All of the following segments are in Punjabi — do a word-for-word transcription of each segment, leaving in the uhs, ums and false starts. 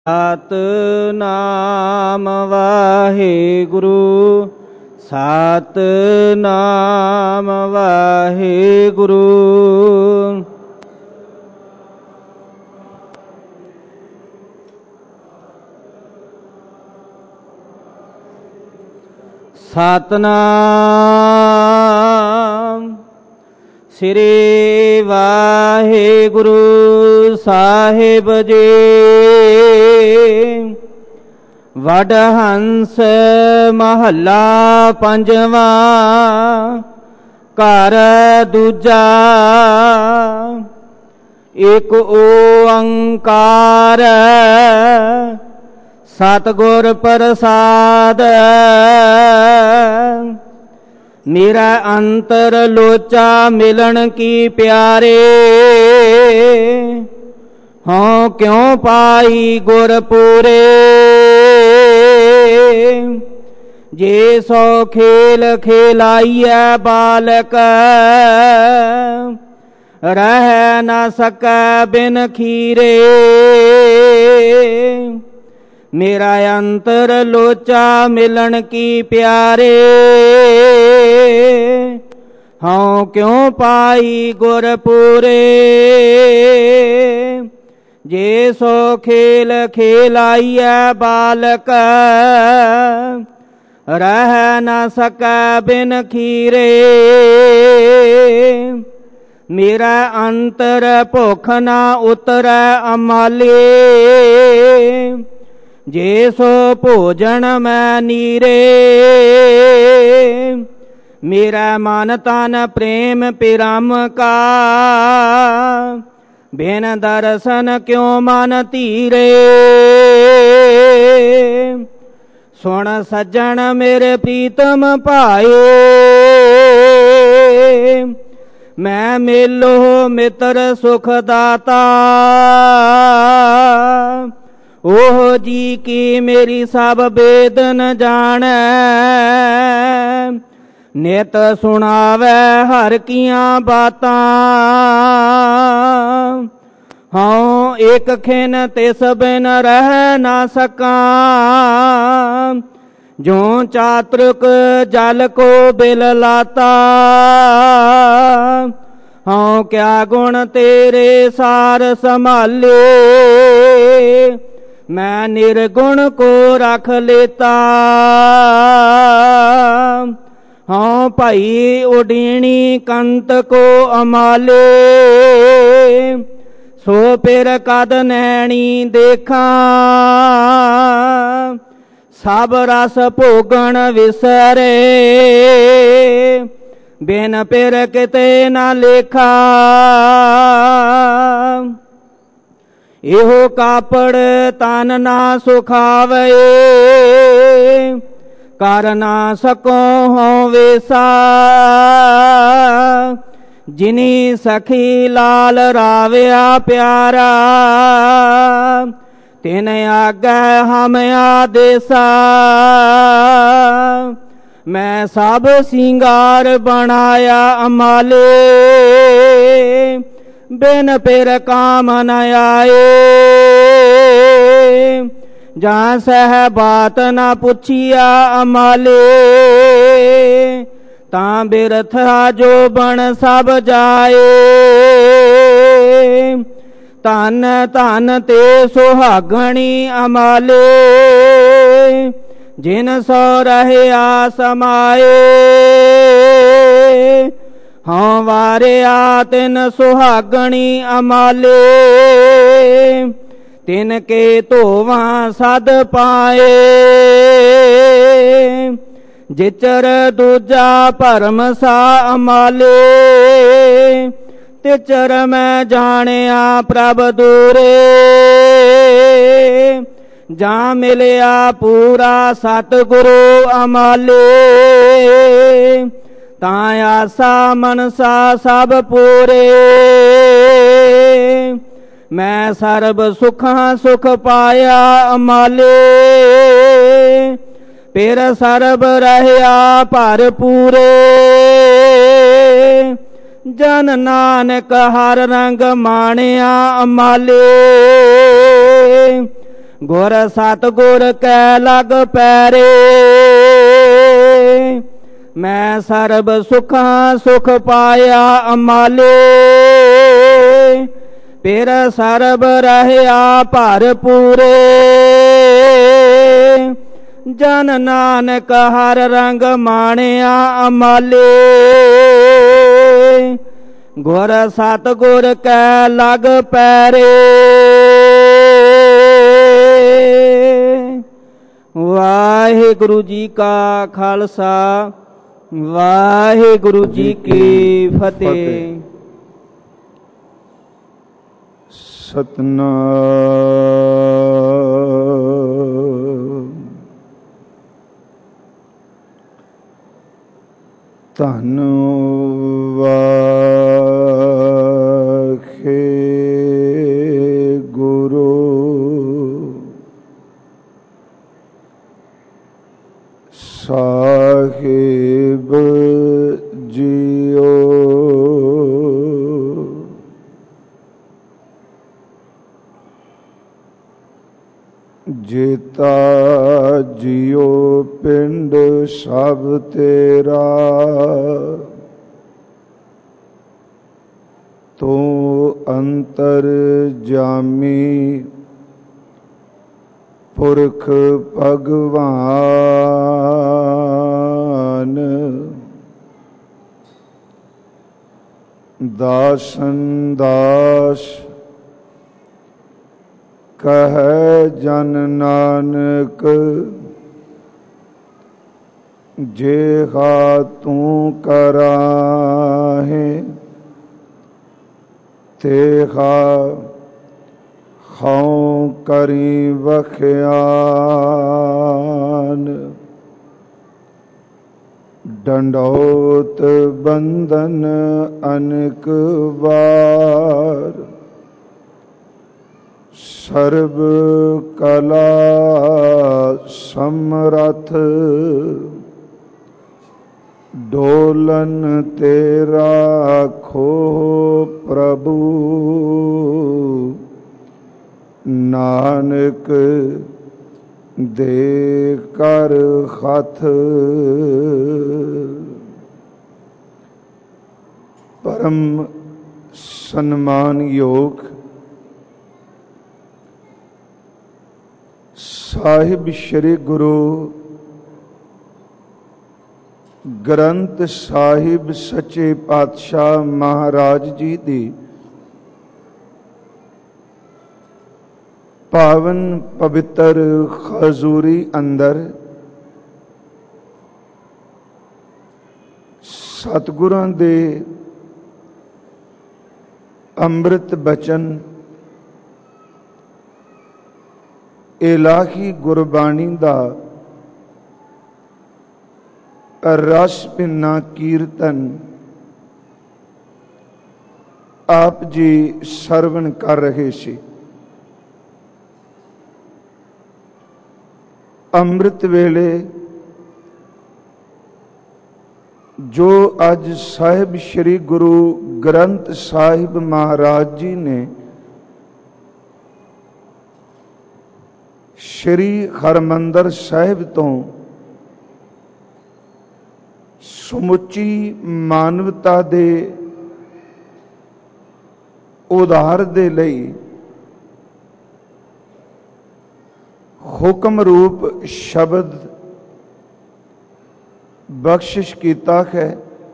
ਸਤਿਨਾਮ ਵਾਹਿਗੁਰੂ ਸਤਿਨਾਮ ਵਾਹਿਗੁਰੂ। ਸਤਿਨਾਮ ਸ੍ਰੀ ਵਾਹਿਗੁਰੂ ਸਾਹਿਬ ਜੀ। ਵਡਹੰਸ ਮਹੱਲਾ ਪੰਜਵਾਂ। ਘਰ ਦੂਜਾ। ਏਕ ਓੰਕਾਰ ਸਤਿਗੁਰ ਪ੍ਰਸਾਦ। ਮੇਰਾ ਅੰਤਰ ਲੋਚਾ ਮਿਲਣ ਕੀ ਪਿਆਰੇ। ਹਾਂ ਕਿਉ ਪਾਈ ਗੁਰ ਪੂਰੇ। ਜੇ ਸੋ ਖੇਲ ਖੇਲਾਈਐ ਬਾਲਕ। ਰਹਿ ਨਾ ਸਕੈ ਬਿਨ ਖੀਰੇ। ਮੇਰਾ ਅੰਤਰ ਲੋਚਾ ਮਿਲਣ ਕੀ ਪਿਆਰੇ। ਹਾਂ ਕਿਉ ਪਾਈ ਗੁਰ ਪੂਰੇ। ਜੇ ਸੋ ਖੇਲ ਖੇਲਾਈਐ ਬਾਲਕ। ਰਹਿ ਨਾ ਸਕੈ ਬਿਨ ਖੀਰੇ। ਮੇਰਾ ਅੰਤਰ ਭੁੱਖ ਨਾ ਉਤਰੈ ਅਮਾਲੇ। ਜੇ ਸੋ ਭੋਜਨ ਮੈਂ ਨੀਰੇ। ਮੇਰਾ ਮਨ ਤਨ ਪ੍ਰੇਮ ਪਿਰਮ ਕਾ। ਬਿਨ ਦਰਸ਼ਨ ਕਿਉ ਮਨ ਧੀਰੇ। ਸੁਣ ਸੱਜਣ ਮੇਰੇ ਪ੍ਰੀਤਮ ਭਾਏ। ਮੈਂ ਮੇਲੋ ਮਿੱਤਰ ਸੁਖ ਦਾਤਾ। ਉਹ ਜੀ ਕੀ ਮੇਰੀ ਸਭ ਬੇਦਨ ਜਾਣੈ। ਨਿਤ ਸੁਣਾਵੈ ਹਰ ਕੀਆਂ ਬਾਤਾਂ। ਹਉ ਏਕ ਖਿਨ ਤਿਸ ਬਿਨ ਰਹਿ ਨਾ ਸਕਾਂ। ਜੋ ਚਾਤ੍ਰਿਕ ਜਲ ਕੋ ਬਿਲ ਲਾਤਾ। ਹਉ ਕਿਆ ਗੁਣ ਤੇਰੇ ਸਾਰ ਸੰਭਾਲੇ। ਮੈਂ ਨਿਰਗੁਣ ਕੋ ਰਖ ਲੇਤਾ। ਹਾਂ ਭਾਈ ਉਡੀਣੀ ਕੰਤ ਕੋ ਅਮਾਲੇ। ਸੋ ਪਿਰ ਕਦ ਨੈਣੀ ਦੇਖਾਂ। ਸਭ ਰਸ ਭੋਗਣ ਵਿਸਰੇ। ਬਿਨ ਪਿਰ ਕਿਤੇ ਨਾ ਲੇਖਾ। ਇਹੋ ਕਾਪੜ ਤਨ ਨਾ ਸੁਖਾਵੇ। ਕਰ ਨਾ ਸਕੋ ਹਉ ਵੇਸਾ। ਜਿਨੀ ਸਖੀ ਲਾਲ ਰਾਵਿਆ ਪਿਆਰਾ। ਤਿਨ ਆਗੈ ਹਮ ਆਦੇਸਾ। ਮੈਂ ਸਭ ਸਿੰਗਾਰ ਬਣਾਇਆ ਅਮਾਲੇ। ਬਿਨ ਪਿਰ ਕਾਮ ਨ ਆਏ। ਜਾਂ ਸਹਿ ਬਾਤ ਨਾ ਪੁੱਛਿਆ ਅਮਾਲੇ। ਤਾਂ ਬਿਰਥਾ ਜੋ ਬਣ ਸਭ ਜਾਏ। ਧਨ ਧਨ ਤੇ ਸੁਹਾਗਣੀ ਅਮਾਲੇ। ਜਿਨ ਸੋ ਰਹਿਆ ਸਮਾਏ। ਹਉ ਵਾਰਿਆ ਤਿਨ ਸੁਹਾਗਣੀ ਅਮਾਲੇ। ਤਿਨ ਕੇ ਧੋਵਾਂ ਸਦ ਪਾਏ। ਜਿਚਰ ਦੂਜਾ ਭਰਮ ਸਾ ਅਮਾਲੇ। ਤਿਚਰ ਮੈਂ ਜਾਣਿਆ ਪ੍ਰਭ ਦੂਰੇ। ਜਾਂ ਮਿਲਿਆ ਪੂਰਾ ਸਤਿਗੁਰੂ ਅਮਾਲੇ। ਤਾਂ ਆਸਾ ਮਨਸਾ ਸਭ ਪੂਰੇ। ਮੈਂ ਸਰਬ ਸੁਖਾਂ ਸੁਖ ਪਾਇਆ ਅਮਾਲੇ। ਫਿਰ ਸਰਬ ਰਹਿਆ ਭਰਪੂਰੇ। ਜਨ ਨਾਨਕ ਹਰ ਰੰਗ ਮਾਣਿਆ ਅਮਾਲੇ। ਗੁਰ ਸਤਿਗੁਰ ਕੈ ਲਗ ਪੈਰੇ। ਮੈਂ ਸਰਬ ਸੁਖਾਂ ਸੁਖ ਪਾਇਆ ਅਮਾਲੇ। ਫਿਰ ਸਰਬ ਰਹਿਆ ਭਰਪੂਰੇ। ਜਨ ਨਾਨਕ ਹਰ ਰੰਗ ਮਾਣਿਆ ਅਮਾਲੇ। ਗੁਰ ਸਤਿਗੁਰ ਕੈ ਲਗ ਪੈਰੇ। ਵਾਹਿਗੁਰੂ ਜੀ ਕਾ ਖਾਲਸਾ ਵਾਹਿਗੁਰੂ ਜੀ ਕੀ ਫਤਿਹ। ਸਤਨਾਮ ਧੰਨ ਵਾਹਿਗੁਰੂ ਸਾਹਿਬ ਜੀਓ। ਜੀਤਾ ਜੀਓ ਪਿੰਡ ਸਭ ਤੇਰਾ। ਤੂੰ ਅੰਤਰ ਜਾਮੀ ਪੁਰਖ ਭਗਵਾਨ। ਦਾਸਨ ਦਾਸ ਕਹੈ ਜਨ ਨਾਨਕ। ਜੇਹਾ ਤੂੰ ਕਰਾਹੇ ਤੇਹਾ ਹਉ ਕਰੀ ਵਖਿਆਨ। ਡੰਡੌਤ ਬੰਧਨ ਅਨੇਕ ਵਾਰ। ਸਰਬ ਕਲਾ ਸਮਰਥ ਡੋਲਨ ਤੇਰਾ ਖੋਹ ਪ੍ਰਭੂ। ਨਾਨਕ ਦੇ ਕਰ ਹੱਥ। ਪਰਮ ਸਨਮਾਨਯੋਗ ਸਾਹਿਬ ਸ਼੍ਰੀ ਗੁਰੂ ਗ੍ਰੰਥ ਸਾਹਿਬ ਸੱਚੇ ਪਾਤਸ਼ਾਹ ਮਹਾਰਾਜ ਜੀ ਦੀ ਪਾਵਨ ਪਵਿੱਤਰ ਹਜ਼ੂਰੀ ਅੰਦਰ ਸਤਿਗੁਰਾਂ ਦੇ ਅੰਮ੍ਰਿਤ ਬਚਨ ਇਲਾਹੀ ਗੁਰਬਾਣੀ ਦਾ ਰਸ ਭਿੰਨਾ ਕੀਰਤਨ ਆਪ ਜੀ ਸਰਵਣ ਕਰ ਰਹੇ ਸੀ। ਅੰਮ੍ਰਿਤ ਵੇਲੇ ਜੋ ਅੱਜ ਸਾਹਿਬ ਸ਼੍ਰੀ ਗੁਰੂ ਗ੍ਰੰਥ ਸਾਹਿਬ ਮਹਾਰਾਜ ਜੀ ਨੇ ਸ਼੍ਰੀ ਹਰਿਮੰਦਰ ਸਾਹਿਬ ਤੋਂ ਸਮੁੱਚੀ ਮਾਨਵਤਾ ਦੇ ਉਧਾਰ ਦੇ ਲਈ ਹੁਕਮ ਰੂਪ ਸ਼ਬਦ ਬਖਸ਼ਿਸ਼ ਕੀਤਾ ਹੈ।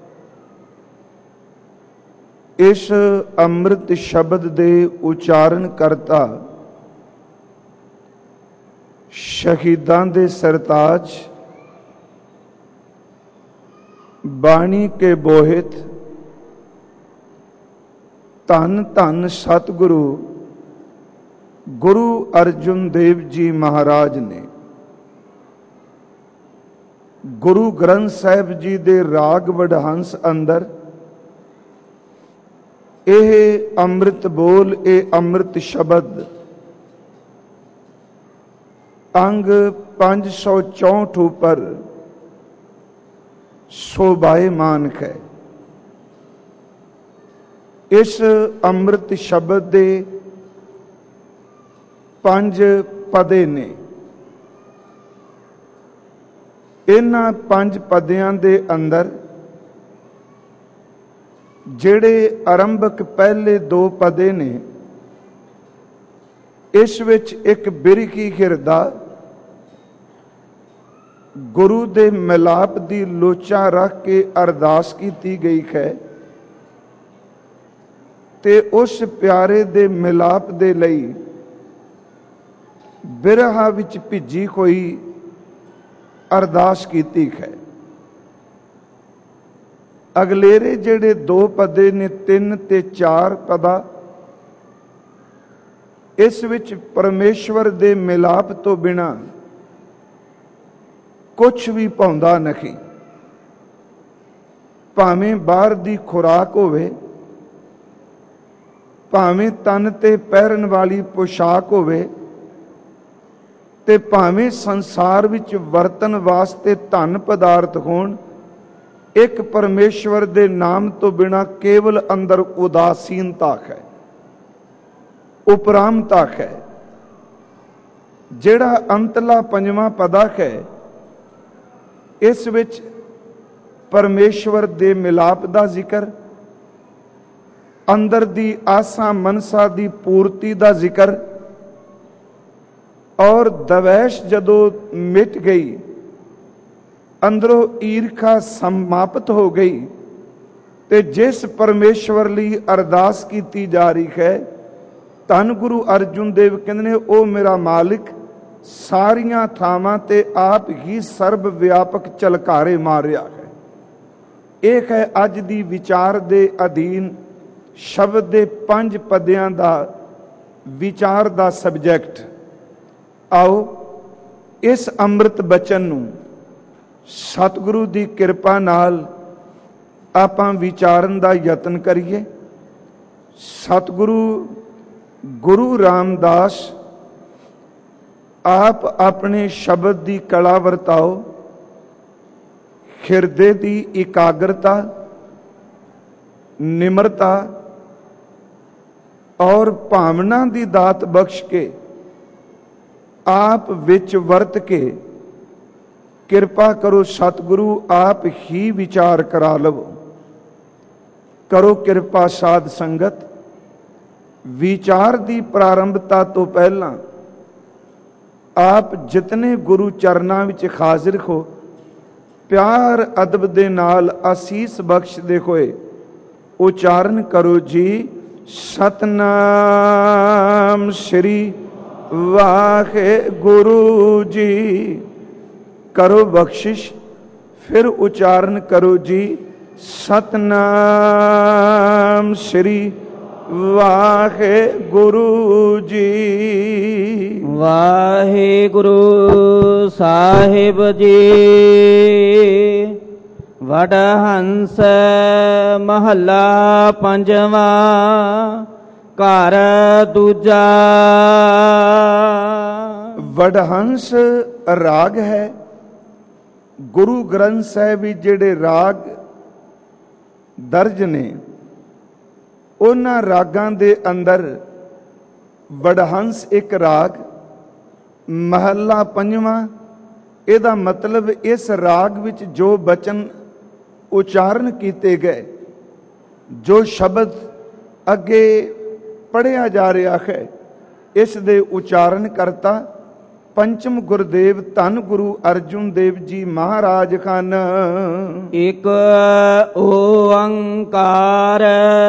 ਇਸ ਅੰਮ੍ਰਿਤ ਸ਼ਬਦ ਦੇ ਉਚਾਰਨ ਕਰਤਾ ਸ਼ਹੀਦਾਂ ਦੇ ਸਰਤਾਜ ਬਾਣੀ ਕੇ ਬੋਹਿਤ ਧੰਨ ਧੰਨ ਸਤਿਗੁਰੂ ਗੁਰੂ ਅਰਜਨ ਦੇਵ ਜੀ ਮਹਾਰਾਜ ਨੇ ਗੁਰੂ ਗ੍ਰੰਥ ਸਾਹਿਬ ਜੀ ਦੇ ਰਾਗ ਵਡਹੰਸ ਅੰਦਰ ਇਹ ਅੰਮ੍ਰਿਤ ਬੋਲ, ਇਹ ਅੰਮ੍ਰਿਤ ਸ਼ਬਦ ਅੰਗ ਪੰਜ ਸੌ ਚੌਂਠ ਉੱਪਰ ਸ਼ੋਭਾਇਮਾਨ ਹੈ। ਇਸ ਅੰਮ੍ਰਿਤ ਸ਼ਬਦ ਦੇ ਪੰਜ ਪਦੇ ਨੇ। ਇਹਨਾਂ ਪੰਜ ਪਦਿਆਂ ਦੇ ਅੰਦਰ ਜਿਹੜੇ ਆਰੰਭਕ ਪਹਿਲੇ ਦੋ ਪਦੇ ਨੇ, ਇਸ ਵਿੱਚ ਇੱਕ ਬਿਰਖੀ ਹਿਰਦਾ ਗੁਰੂ ਦੇ ਮਿਲਾਪ ਦੀ ਲੋਚਾ ਰੱਖ ਕੇ ਅਰਦਾਸ ਕੀਤੀ ਗਈ ਹੈ ਤੇ ਉਸ ਪਿਆਰੇ ਦੇ ਮਿਲਾਪ ਦੇ ਲਈ ਬਿਰਹਾ ਵਿੱਚ ਭਿੱਜੀ ਹੋਈ ਅਰਦਾਸ ਕੀਤੀ ਹੈ। ਅਗਲੇਰੇ ਜਿਹੜੇ ਦੋ ਪਦੇ ਨੇ, ਤਿੰਨ ਤੇ ਚਾਰ ਪਦਾ, ਇਸ ਵਿੱਚ ਪਰਮੇਸ਼ਵਰ ਦੇ ਮਿਲਾਪ ਤੋਂ ਬਿਨਾਂ ਕੁਛ ਵੀ ਪਾਉਂਦਾ ਨਹੀਂ। ਭਾਵੇਂ ਬਾਹਰ ਦੀ ਖੁਰਾਕ ਹੋਵੇ, ਭਾਵੇਂ ਤਨ ਤੇ ਪਹਿਰਨ ਵਾਲੀ ਪੋਸ਼ਾਕ ਹੋਵੇ, ਤੇ ਭਾਵੇਂ ਸੰਸਾਰ ਵਿੱਚ ਵਰਤਨ ਵਾਸਤੇ ਧਨ ਪਦਾਰਥ ਹੋਣ, ਇੱਕ ਪਰਮੇਸ਼ਵਰ ਦੇ ਨਾਮ ਤੋਂ ਬਿਨਾਂ ਕੇਵਲ ਅੰਦਰ ਉਦਾਸੀਨਤਾ ਹੈ, ਉਪਰਾਮਤਾ ਹੈ। ਜਿਹੜਾ ਅੰਤਲਾ ਪੰਜਵਾਂ ਪਦਾ ਹੈ, ਇਸ ਵਿੱਚ ਪਰਮੇਸ਼ਵਰ ਦੇ ਮਿਲਾਪ ਦਾ ਜ਼ਿਕਰ, ਅੰਦਰ ਦੀ ਆਸਾਂ ਮਨਸਾ ਦੀ ਪੂਰਤੀ ਦਾ ਜ਼ਿਕਰ, ਔਰ ਦਵੈਸ਼ ਜਦੋਂ ਮਿਟ ਗਈ, ਅੰਦਰੋਂ ਈਰਖਾ ਸਮਾਪਤ ਹੋ ਗਈ, ਤੇ ਜਿਸ ਪਰਮੇਸ਼ਵਰ ਲਈ ਅਰਦਾਸ ਕੀਤੀ ਜਾ ਰਹੀ ਹੈ, ਧੰਨ ਗੁਰੂ ਅਰਜੁਨ ਦੇਵ ਕਹਿੰਦੇ ਨੇ, ਉਹ ਮੇਰਾ ਮਾਲਿਕ ਸਾਰੀਆਂ ਥਾਵਾਂ ਤੇ ਆਪ ਹੀ ਸਰਬ ਵਿਆਪਕ ਝਲਕਾਰੇ ਮਾਰ ਰਿਹਾ ਹੈ। ਇਹ ਹੈ ਅੱਜ ਦੀ ਵਿਚਾਰ ਦੇ ਅਧੀਨ ਸ਼ਬਦ ਦੇ ਪੰਜ ਪਦਿਆਂ ਦਾ ਵਿਚਾਰ ਦਾ ਸਬਜੈਕਟ। ਆਓ ਇਸ ਅੰਮ੍ਰਿਤ ਬਚਨ ਨੂੰ ਸਤਿਗੁਰੂ ਦੀ ਕਿਰਪਾ ਨਾਲ ਆਪਾਂ ਵਿਚਾਰਨ ਦਾ ਯਤਨ ਕਰੀਏ। ਸਤਿਗੁਰੂ ਗੁਰੂ ਰਾਮਦਾਸ ਆਪ ਆਪਣੇ ਸ਼ਬਦ ਦੀ ਕਲਾ ਵਰਤਾਓ, ਹਿਰਦੇ ਦੀ ਇਕਾਗਰਤਾ, ਨਿਮਰਤਾ ਔਰ ਭਾਵਨਾ ਦੀ ਦਾਤ ਬਖਸ਼ ਕੇ ਆਪ ਵਿੱਚ ਵਰਤ ਕੇ ਕਿਰਪਾ ਕਰੋ। ਸਤਿਗੁਰੂ ਆਪ ਹੀ ਵਿਚਾਰ ਕਰਾ ਲਵੋ। ਕਰੋ ਕਿਰਪਾ ਸਾਧ ਸੰਗਤ। ਵਿਚਾਰ ਦੀ ਪ੍ਰਾਰੰਭਤਾ ਤੋਂ ਪਹਿਲਾਂ ਆਪ ਜਿਤਨੇ ਗੁਰੂ ਚਰਨਾਂ ਵਿੱਚ ਹਾਜ਼ਰ ਹੋ, ਪਿਆਰ ਅਦਬ ਦੇ ਨਾਲ ਅਸੀਸ ਬਖਸ਼ਦੇ ਹੋਏ ਉਚਾਰਨ ਕਰੋ ਜੀ, ਸਤਨਾਮ ਸ੍ਰੀ ਵਾਹਿਗੁਰੂ ਜੀ। ਕਰੋ ਬਖਸ਼ਿਸ਼, ਫਿਰ ਉਚਾਰਨ ਕਰੋ ਜੀ, ਸਤਨਾਮ ਸ੍ਰੀ ਵਾਹਿਗੁਰੂ ਜੀ। ਵਾਹਿਗੁਰੂ ਸਾਹਿਬ ਜੀ। ਵਡਹੰਸ ਮਹੱਲਾ ਪੰਜਵਾਂ। ਘਰ ਦੂਜਾ। ਵਡਹੰਸ ਰਾਗ ਹੈ। ਗੁਰੂ ਗ੍ਰੰਥ ਸਾਹਿਬ ਵਿੱਚ ਜਿਹੜੇ ਰਾਗ ਦਰਜ ਨੇ, ਉਹਨਾਂ ਰਾਗਾਂ ਦੇ ਅੰਦਰ ਵਡਹੰਸ ਇੱਕ ਰਾਗ, ਮਹੱਲਾ ਪੰਜਵਾਂ। ਇਹਦਾ ਮਤਲਬ ਇਸ ਰਾਗ ਵਿੱਚ ਜੋ ਬਚਨ ਉਚਾਰਨ ਕੀਤੇ ਗਏ, ਜੋ ਸ਼ਬਦ ਅੱਗੇ ਪੜ੍ਹਿਆ ਜਾ ਰਿਹਾ ਹੈ, ਇਸ ਦੇ ਉਚਾਰਨ ਕਰਤਾ ਪੰਚਮ ਗੁਰਦੇਵ ਧੰਨ ਗੁਰੂ ਅਰਜੁਨ ਦੇਵ ਜੀ ਮਹਾਰਾਜ ਹਨ। ਇੱਕ ਓੰਕਾਰ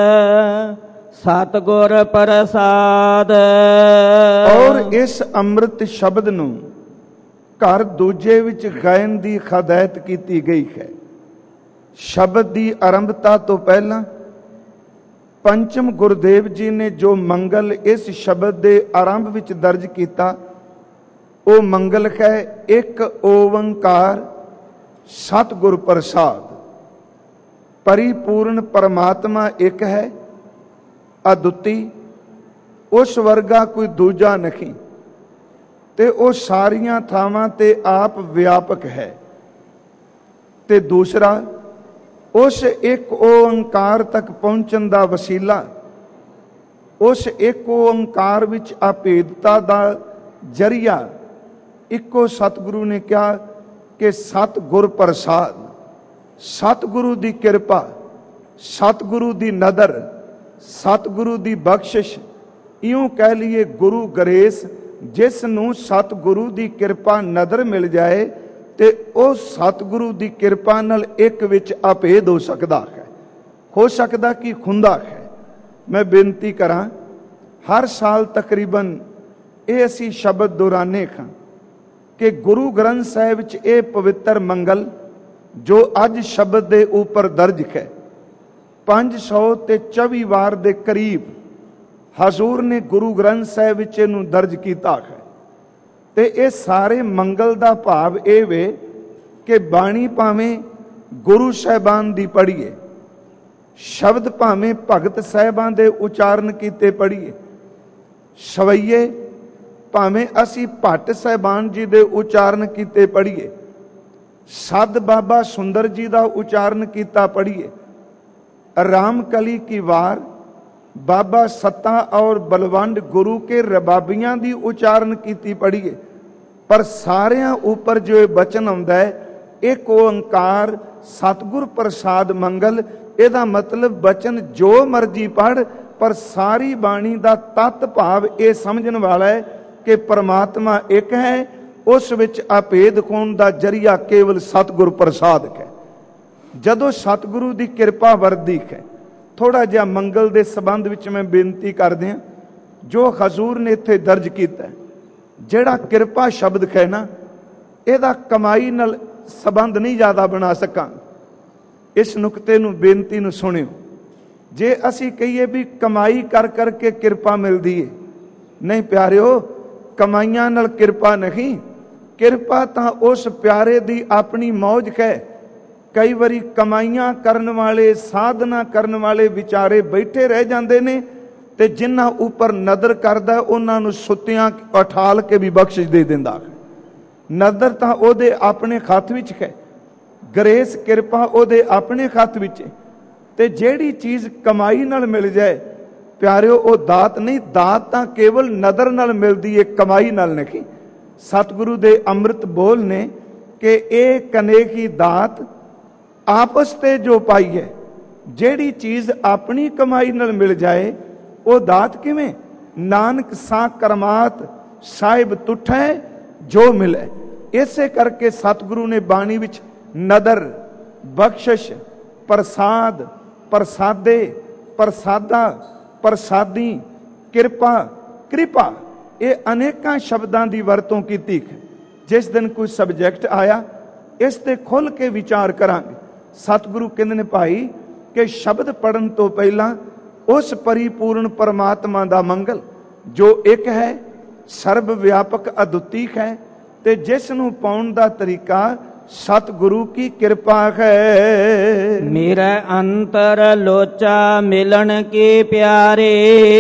ਸਤਿਗੁਰ ਪ੍ਰਸਾਦ। ਔਰ ਇਸ ਅੰਮ੍ਰਿਤ ਸ਼ਬਦ ਨੂੰ ਘਰ ਦੂਜੇ ਵਿੱਚ ਗਾਇਨ ਦੀ ਹਦਾਇਤ ਕੀਤੀ ਗਈ ਹੈ। ਸ਼ਬਦ ਦੀ ਆਰੰਭਤਾ ਤੋਂ ਪਹਿਲਾਂ ਪੰਚਮ ਗੁਰਦੇਵ ਜੀ ਨੇ ਜੋ ਮੰਗਲ ਇਸ ਸ਼ਬਦ ਦੇ ਆਰੰਭ ਵਿੱਚ ਦਰਜ ਕੀਤਾ, ਉਹ ਮੰਗਲ ਹੈ ਇੱਕ ਓੰਕਾਰ ਸਤਿਗੁਰ ਪ੍ਰਸਾਦ। ਪਰਿਪੂਰਨ ਪਰਮਾਤਮਾ ਇੱਕ ਹੈ, ਅਦੁੱਤੀ, ਉਸ ਵਰਗਾ ਕੋਈ ਦੂਜਾ ਨਹੀਂ, ਤੇ ਉਹ ਸਾਰੀਆਂ ਥਾਵਾਂ ਤੇ ਆਪ ਵਿਆਪਕ ਹੈ। ਤੇ ਦੂਸਰਾ, ਉਸ ਇੱਕ ਓੰਕਾਰ ਤੱਕ ਪਹੁੰਚਣ ਦਾ ਵਸੀਲਾ, ਉਸ ਇੱਕ ਓੰਕਾਰ ਵਿੱਚ ਅਭੇਦਤਾ ਦਾ ਜਰੀਆ ਇੱਕੋ ਸਤਿਗੁਰੂ ਨੇ ਕਿਹਾ ਕਿ ਸਤਿਗੁਰ ਪ੍ਰਸਾਦ, ਸਤਿਗੁਰੂ ਦੀ ਕਿਰਪਾ, ਸਤਿਗੁਰੂ ਦੀ ਨਦਰ, ਸਤਿਗੁਰੂ ਦੀ ਬਖਸ਼ਿਸ਼, ਇਉਂ ਕਹਿ ਲਈਏ ਗੁਰੂ ਗਰੇਸ। ਜਿਸ ਨੂੰ ਸਤਿਗੁਰੂ ਦੀ ਕਿਰਪਾ ਨਦਰ ਮਿਲ ਜਾਏ ਤੇ ਉਹ ਸਤਿਗੁਰੂ ਦੀ ਕਿਰਪਾ ਨਾਲ ਇੱਕ ਵਿੱਚ ਅਭੇਦ ਹੋ ਸਕਦਾ ਹੈ, ਹੋ ਸਕਦਾ ਕਿ ਖੁੰਦਾ ਹੈ। ਮੈਂ ਬੇਨਤੀ ਕਰਾਂ, ਹਰ ਸਾਲ ਤਕਰੀਬਨ ਇਹ ਅਸੀਂ ਸ਼ਬਦ ਦੁਹਰਾਨੇ ਹਾਂ ਕਿ ਗੁਰੂ ਗ੍ਰੰਥ ਸਾਹਿਬ ਵਿੱਚ ਇਹ ਪਵਿੱਤਰ ਮੰਗਲ ਜੋ ਅੱਜ ਸ਼ਬਦ ਦੇ ਉੱਪਰ ਦਰਜ ਹੈ, ਪੰਜ ਸੌ ਤੇ ਚੌਵੀ ਵਾਰ ਦੇ ਕਰੀਬ ਹਜ਼ੂਰ ਨੇ ਗੁਰੂ ਗ੍ਰੰਥ ਸਾਹਿਬ ਵਿੱਚ ਇਹਨੂੰ ਦਰਜ ਕੀਤਾ ਹੈ। ਤੇ ਇਹ ਸਾਰੇ ਮੰਗਲ ਦਾ ਭਾਵ ਇਹ ਵੇ ਕਿ ਬਾਣੀ ਭਾਵੇਂ ਗੁਰੂ ਸਾਹਿਬਾਨ ਦੀ ਪੜ੍ਹੀਏ, ਸ਼ਬਦ ਭਾਵੇਂ ਭਗਤ ਸਾਹਿਬਾਂ ਦੇ ਉਚਾਰਨ ਕੀਤੇ ਪੜ੍ਹੀਏ, ਸਵਈਏ ਭਾਵੇਂ ਅਸੀਂ ਭੱਟ ਸਾਹਿਬਾਨ ਜੀ ਦੇ ਉਚਾਰਨ ਕੀਤੇ ਪੜ੍ਹੀਏ, ਸਦ ਬਾਬਾ ਸੁੰਦਰ ਜੀ ਦਾ ਉਚਾਰਨ ਕੀਤਾ ਪੜ੍ਹੀਏ, ਰਾਮ ਕਲੀ ਕੀ ਵਾਰ ਬਾਬਾ ਸੱਤਾ ਔਰ ਬਲਵੰਡ ਗੁਰੂ ਕੇ ਰਬਾਬੀਆਂ ਦੀ ਉਚਾਰਨ ਕੀਤੀ ਪੜ੍ਹੀਏ, ਪਰ ਸਾਰਿਆਂ ਉੱਪਰ ਜੋ ਇਹ ਬਚਨ ਆਉਂਦਾ ਹੈ ਇੱਕ ਓੰਕਾਰ ਸਤਿਗੁਰ ਪ੍ਰਸਾਦ ਮੰਗਲ। ਇਹਦਾ ਮਤਲਬ ਬਚਨ ਜੋ ਮਰਜੀ ਪੜ੍ਹ, ਪਰ ਸਾਰੀ ਬਾਣੀ ਦਾ ਤਤ ਭਾਵ ਇਹ ਸਮਝਣ ਵਾਲਾ ਹੈ ਕਿ ਪਰਮਾਤਮਾ ਇੱਕ ਹੈ, ਉਸ ਵਿੱਚ ਅਭੇਦ ਹੋਣ ਦਾ ਜਰੀਆ ਕੇਵਲ ਸਤਿਗੁਰ ਪ੍ਰਸਾਦ ਹੈ। ਜਦੋਂ ਸਤਿਗੁਰੂ ਦੀ ਕਿਰਪਾ ਵਰਦੀ ਹੈ, ਥੋੜਾ ਜਿਹਾ ਮੰਗਲ ਦੇ ਸੰਬੰਧ ਵਿੱਚ ਮੈਂ ਬੇਨਤੀ ਕਰਦੇ ਹਾਂ, ਜੋ ਹਜ਼ੂਰ ਨੇ ਇੱਥੇ ਦਰਜ ਕੀਤਾ, ਜਿਹੜਾ ਕਿਰਪਾ ਸ਼ਬਦ ਹੈ ਨਾ, ਇਹਦਾ ਕਮਾਈ ਨਾਲ ਸੰਬੰਧ ਨਹੀਂ ਜ਼ਿਆਦਾ ਬਣਾ ਸਕਾਂ। ਇਸ ਨੁਕਤੇ ਨੂੰ, ਬੇਨਤੀ ਨੂੰ ਸੁਣਿਓ। ਜੇ ਅਸੀਂ ਕਹੀਏ ਵੀ ਕਮਾਈ ਕਰ ਕਰਕੇ ਕਿਰਪਾ ਮਿਲਦੀ ਹੈ, ਨਹੀਂ ਪਿਆਰਿਓ, ਕਮਾਈਆਂ ਨਾਲ ਕਿਰਪਾ ਨਹੀਂ। ਕਿਰਪਾ ਤਾਂ ਉਸ ਪਿਆਰੇ ਦੀ ਆਪਣੀ ਮੌਜ ਹੈ। ਕਈ ਵਾਰੀ ਕਮਾਈਆਂ ਕਰਨ ਵਾਲੇ, ਸਾਧਨਾ ਕਰਨ ਵਾਲੇ ਵਿਚਾਰੇ ਬੈਠੇ ਰਹਿ ਜਾਂਦੇ ਨੇ ਤੇ ਜਿਨ੍ਹਾਂ ਉੱਪਰ ਨਦਰ ਕਰਦਾ ਉਹਨਾਂ ਨੂੰ ਸੁੱਤਿਆਂ ਉਠਾਲ ਕੇ ਵੀ ਬਖਸ਼ਿਸ਼ ਦੇ ਦਿੰਦਾ। ਨਦਰ ਤਾਂ ਉਹਦੇ ਆਪਣੇ ਹੱਥ ਵਿੱਚ ਹੈ, ਗਰੇਸ ਕਿਰਪਾ ਉਹਦੇ ਆਪਣੇ ਹੱਥ ਵਿੱਚ ਹੈ। ਤੇ ਜਿਹੜੀ ਚੀਜ਼ ਕਮਾਈ ਨਾਲ ਮਿਲ ਜਾਏ ਪਿਆਰਿਓ, ਉਹ ਦਾਤ ਨਹੀਂ। ਦਾਤ ਤਾਂ ਕੇਵਲ ਨਦਰ ਨਾਲ ਮਿਲਦੀ ਹੈ, ਕਮਾਈ ਨਾਲ ਨਹੀਂ। ਸਤਿਗੁਰੂ ਦੇ ਅੰਮ੍ਰਿਤ ਬੋਲ ਨੇ ਕਿ ਇਹ ਕਨੇਕੀ ਦਾਤ ਆਪਸ ਤੇ ਜੋ ਪਾਈ ਹੈ। ਜਿਹੜੀ ਚੀਜ਼ ਆਪਣੀ ਕਮਾਈ ਨਾਲ ਮਿਲ ਜਾਏ ਉਹ ਦਾਤ ਕਿਵੇਂ? ਨਾਨਕ ਸਾ ਕਰਮਾਤ ਸਾਹਿਬ ਤੁਠੈ ਜੋ ਮਿਲੇ। ਇਸੇ ਕਰਕੇ ਸਤਿਗੁਰੂ ਨੇ ਬਾਣੀ ਵਿੱਚ ਨਦਰ, ਬਖਸ਼ਿਸ਼, ਪ੍ਰਸਾਦ, ਪ੍ਰਸਾਦੇ, ਪ੍ਰਸਾਦਾ, ਪ੍ਰਸਾਦੀ, ਕਿਰਪਾ, ਕਿਰਪਾ, ਇਹ ਅਨੇਕਾਂ ਸ਼ਬਦਾਂ ਦੀ ਵਰਤੋਂ ਕੀਤੀ। ਜਿਸ ਦਿਨ ਕੋਈ ਸਬਜੈਕਟ ਆਇਆ ਇਸ ਤੇ ਖੁੱਲ ਕੇ ਵਿਚਾਰ ਕਰਾਂਗੇ। ਸਤਿਗੁਰੂ ਕਹਿੰਦੇ ਨੇ ਭਾਈ ਕਿ ਸ਼ਬਦ ਪੜਨ ਤੋਂ ਪਹਿਲਾਂ ਉਸ ਪਰਿਪੂਰਨ ਪਰਮਾਤਮਾ ਦਾ ਮੰਗਲ ਜੋ ਇੱਕ ਹੈ, ਸਰਬ ਵਿਆਪਕ ਅਦੁੱਤੀ ਹੈ, ਤੇ ਜਿਸ ਨੂੰ ਪਾਉਣ ਦਾ ਤਰੀਕਾ ਸਤਿਗੁਰੂ ਕੀ ਕਿਰਪਾ ਹੈ। ਮੇਰਾ ਅੰਤਰ ਲੋਚਾ ਮਿਲਣ ਕੇ ਪਿਆਰੇ,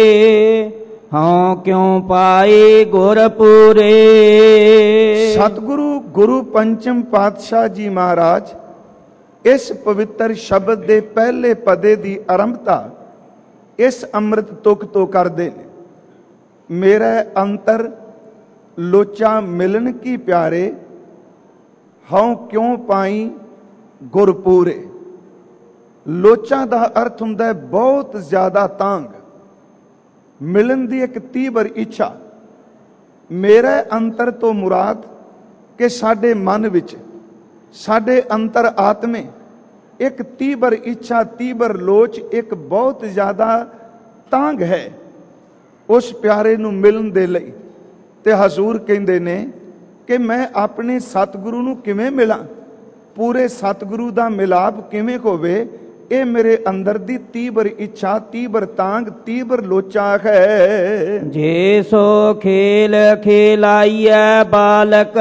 ਹਾਂ ਕਿਉਂ ਪਾਏ ਗੁਰ ਪੂਰੇ। ਸਤਿਗੁਰੂ ਗੁਰੂ ਪੰਚਮ ਪਾਤਸ਼ਾਹ ਜੀ ਮਹਾਰਾਜ ਇਸ ਪਵਿੱਤਰ ਸ਼ਬਦ ਦੇ ਪਹਿਲੇ ਪਦੇ ਦੀ ਆਰੰਭਤਾ ਇਸ ਅੰਮ੍ਰਿਤ ਤੁਕ ਤੋਂ ਕਰਦੇ ਨੇ। ਮੇਰਾ ਅੰਤਰ ਲੋਚਾ ਮਿਲਣ ਕੀ ਪਿਆਰੇ, ਹਉ ਕਿਉਂ ਪਾਈ ਗੁਰ ਪੂਰੇ। ਲੋਚਾ ਦਾ ਅਰਥ ਹੁੰਦਾ ਹੈ ਬਹੁਤ ਜ਼ਿਆਦਾ ਤਾਂਗ, ਮਿਲਣ ਦੀ ਇੱਕ ਤੀਬਰ ਇੱਛਾ। ਮੇਰਾ ਅੰਤਰ ਤੋਂ ਮੁਰਾਦ ਕਿ ਸਾਡੇ ਮਨ ਵਿੱਚ, ਸਾਡੇ ਅੰਤਰ ਆਤਮੇ ਇੱਕ ਤੀਬਰ ਇੱਛਾ, ਤੀਬਰ ਲੋਚ, ਇੱਕ ਬਹੁਤ ਜ਼ਿਆਦਾ ਤਾਂਗ ਹੈ ਉਸ ਪਿਆਰੇ ਨੂੰ ਮਿਲਣ ਦੇ ਲਈ। ਤੇ ਹਜ਼ੂਰ ਕਹਿੰਦੇ ਨੇ ਕਿ ਮੈਂ ਆਪਣੇ ਸਤਿਗੁਰੂ ਨੂੰ ਕਿਵੇਂ ਮਿਲਾਂ, ਪੂਰੇ ਸਤਿਗੁਰੂ ਦਾ ਮਿਲਾਪ ਕਿਵੇਂ ਹੋਵੇ, ਇਹ ਮੇਰੇ ਅੰਦਰ ਦੀ ਤੀਬਰ ਇੱਛਾ, ਤੀਬਰ ਤਾਂਗ, ਤੀਬਰ ਲੋਚਾ ਹੈ। ਜੇ ਸੋ ਖੇਲ ਖੇਲਾਈਐ ਬਾਲਕ,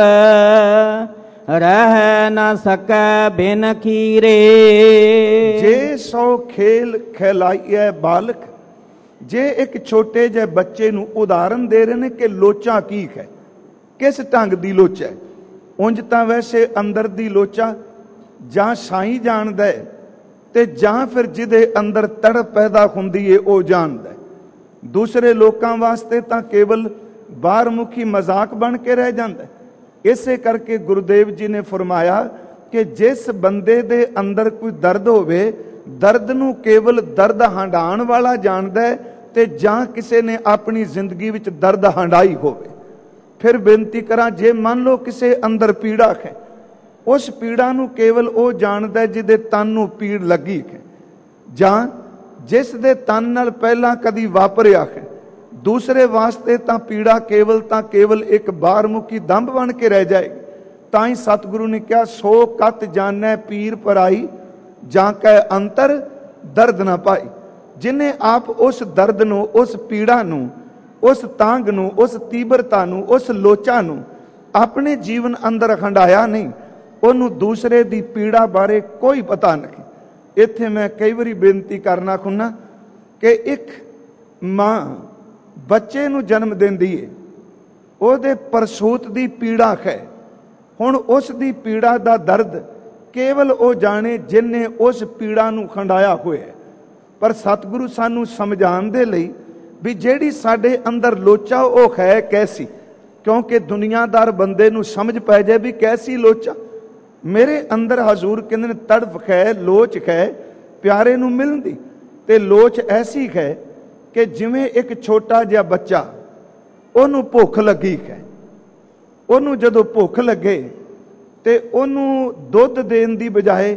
ਰਹਿ ਨਾ ਸਕੈ ਬਿਨ ਖੀਰੇ। ਜੇ ਸੋ ਖੇਲ ਖਿਲਾਈਐ ਬਾਲਕ, ਜੇ ਇੱਕ ਛੋਟੇ ਜਿਹੇ ਬੱਚੇ ਨੂੰ ਉਦਾਹਰਨ ਦੇ ਰਹੇ ਨੇ ਕਿ ਲੋਚਾ ਕੀ ਹੈ, ਕਿਸ ਢੰਗ ਦੀ ਲੋਚਾ ਹੈ। ਉਂਝ ਤਾਂ ਵੈਸੇ ਅੰਦਰ ਦੀ ਲੋਚਾ ਜਾਂ ਸਾਈਂ ਜਾਣਦਾ ਹੈ ਤੇ ਜਾਂ ਫਿਰ ਜਿਹਦੇ ਅੰਦਰ ਤੜਪ ਪੈਦਾ ਹੁੰਦੀ ਹੈ ਉਹ ਜਾਣਦਾ ਹੈ। ਦੂਸਰੇ ਲੋਕਾਂ ਵਾਸਤੇ ਤਾਂ ਕੇਵਲ बाहर मुखी मजाक बन के रह जाता है। इसे करके गुरुदेव जी ने फरमाया कि जिस बंदे दे अंदर कोई दर्द होवे, दर्द नूं केवल दर्द हंडाण वाला जानदा है ते जां किसी ने अपनी जिंदगी विच दर्द हंडाई होवे। फिर बेनती करा, जे मान लो किसी अंदर पीड़ा है, उस पीड़ा नूं केवल वो जानदा है जिहदे तन नूं पीड़ लगी है, जां जिस दे तन नाल पहला कदी वापरिया है। दूसरे वास्ते तां पीड़ा केवल तां केवल एक बारमुखी दंभ बन के रह जाएगी। ताई सतगुरु ने कहा, सो कत जानै पीर पराई, जां कै अंतर दर्द ना पाई। जिन्हें आप उस दर्द नूं, उस पीड़ा नूं, उस तांग नूं, उस तीव्रता नूं, उस लोचा नूं अपने जीवन अंदर खंडाया नहीं, उन्होंने दूसरे दी पीड़ा बारे कोई पता नहीं। इत्थे मैं कई बारी बेनती करना खुन्ना कि एक मां बच्चे नूं जन्म देंदी है, ਉਹਦੇ परसूत दी पीड़ा है। हुण उस दी पीड़ा दा दर्द केवल वो जाने जिन्हें उस पीड़ा नूं खंडाया होया है। पर सतगुरु सानू समझाण दे लई भी जेड़ी साडे अंदर लोचा वो है कैसी, क्योंकि दुनियादार बंदे नूं समझ पै जाए भी कैसी लोचा मेरे अंदर हजूर कहंदे ने तड़फ है, लोच है प्यारे नूं मिलण दी। ते लोच ऐसी है कि जिवें एक छोटा जिहा बच्चा, ਉਹਨੂੰ ਭੁੱਖ ਲੱਗੀ ਹੈ, ਉਹਨੂੰ ਜਦੋਂ ਭੁੱਖ ਲੱਗੇ ਤੇ ਉਹਨੂੰ ਦੁੱਧ ਦੇਣ ਦੀ ਬਜਾਏ,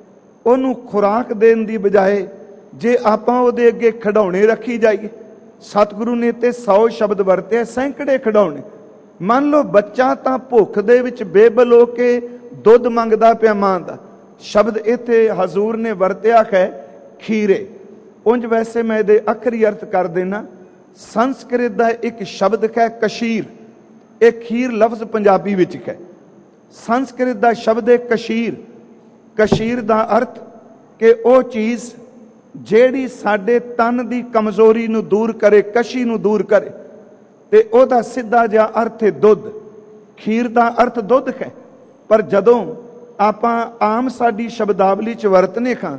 ਉਹਨੂੰ ਖੁਰਾਕ ਦੇਣ ਦੀ ਬਜਾਏ ਜੇ ਆਪਾਂ ਉਹਦੇ ਅੱਗੇ ਖਿਡੌਣੇ ਰੱਖੀ ਜਾਈਏ, ਸਤਿਗੁਰੂ ਨੇ ਤੇ ਸੌ ਸ਼ਬਦ ਵਰਤੇ, ਸੈਂਕੜੇ ਖਿਡੌਣੇ। ਮੰਨ ਲਓ ਬੱਚਾ ਤਾਂ ਭੁੱਖ ਦੇ ਵਿੱਚ ਬੇਬਲ ਹੋ ਕੇ ਦੁੱਧ ਮੰਗਦਾ ਪਿਆ ਮਾਂ ਦਾ, ਸ਼ਬਦ ਇੱਥੇ ਹਜ਼ੂਰ ਨੇ ਵਰਤਿਆ ਹੈ ਖੀਰੇ। ਉਂਝ ਵੈਸੇ ਮੈਂ ਇਹਦੇ ਅੱਖਰੀ ਅਰਥ ਕਰ ਦੇਣਾ। संस्कृत का एक शब्द है कशीर, एक खीर लफ्ज पंजाबी विच है। संस्कृत का शब्द है कशीर। कशीर का अर्थ कि वह चीज़ जेड़ी साडे तन की कमजोरी नूं दूर करे, कशी नूं दूर करे, ते ओदा सीधा जिहा अर्थ है दुध। खीर का अर्थ दुध है, पर जदों आपां आम साडी शब्दावली च वरतने खां,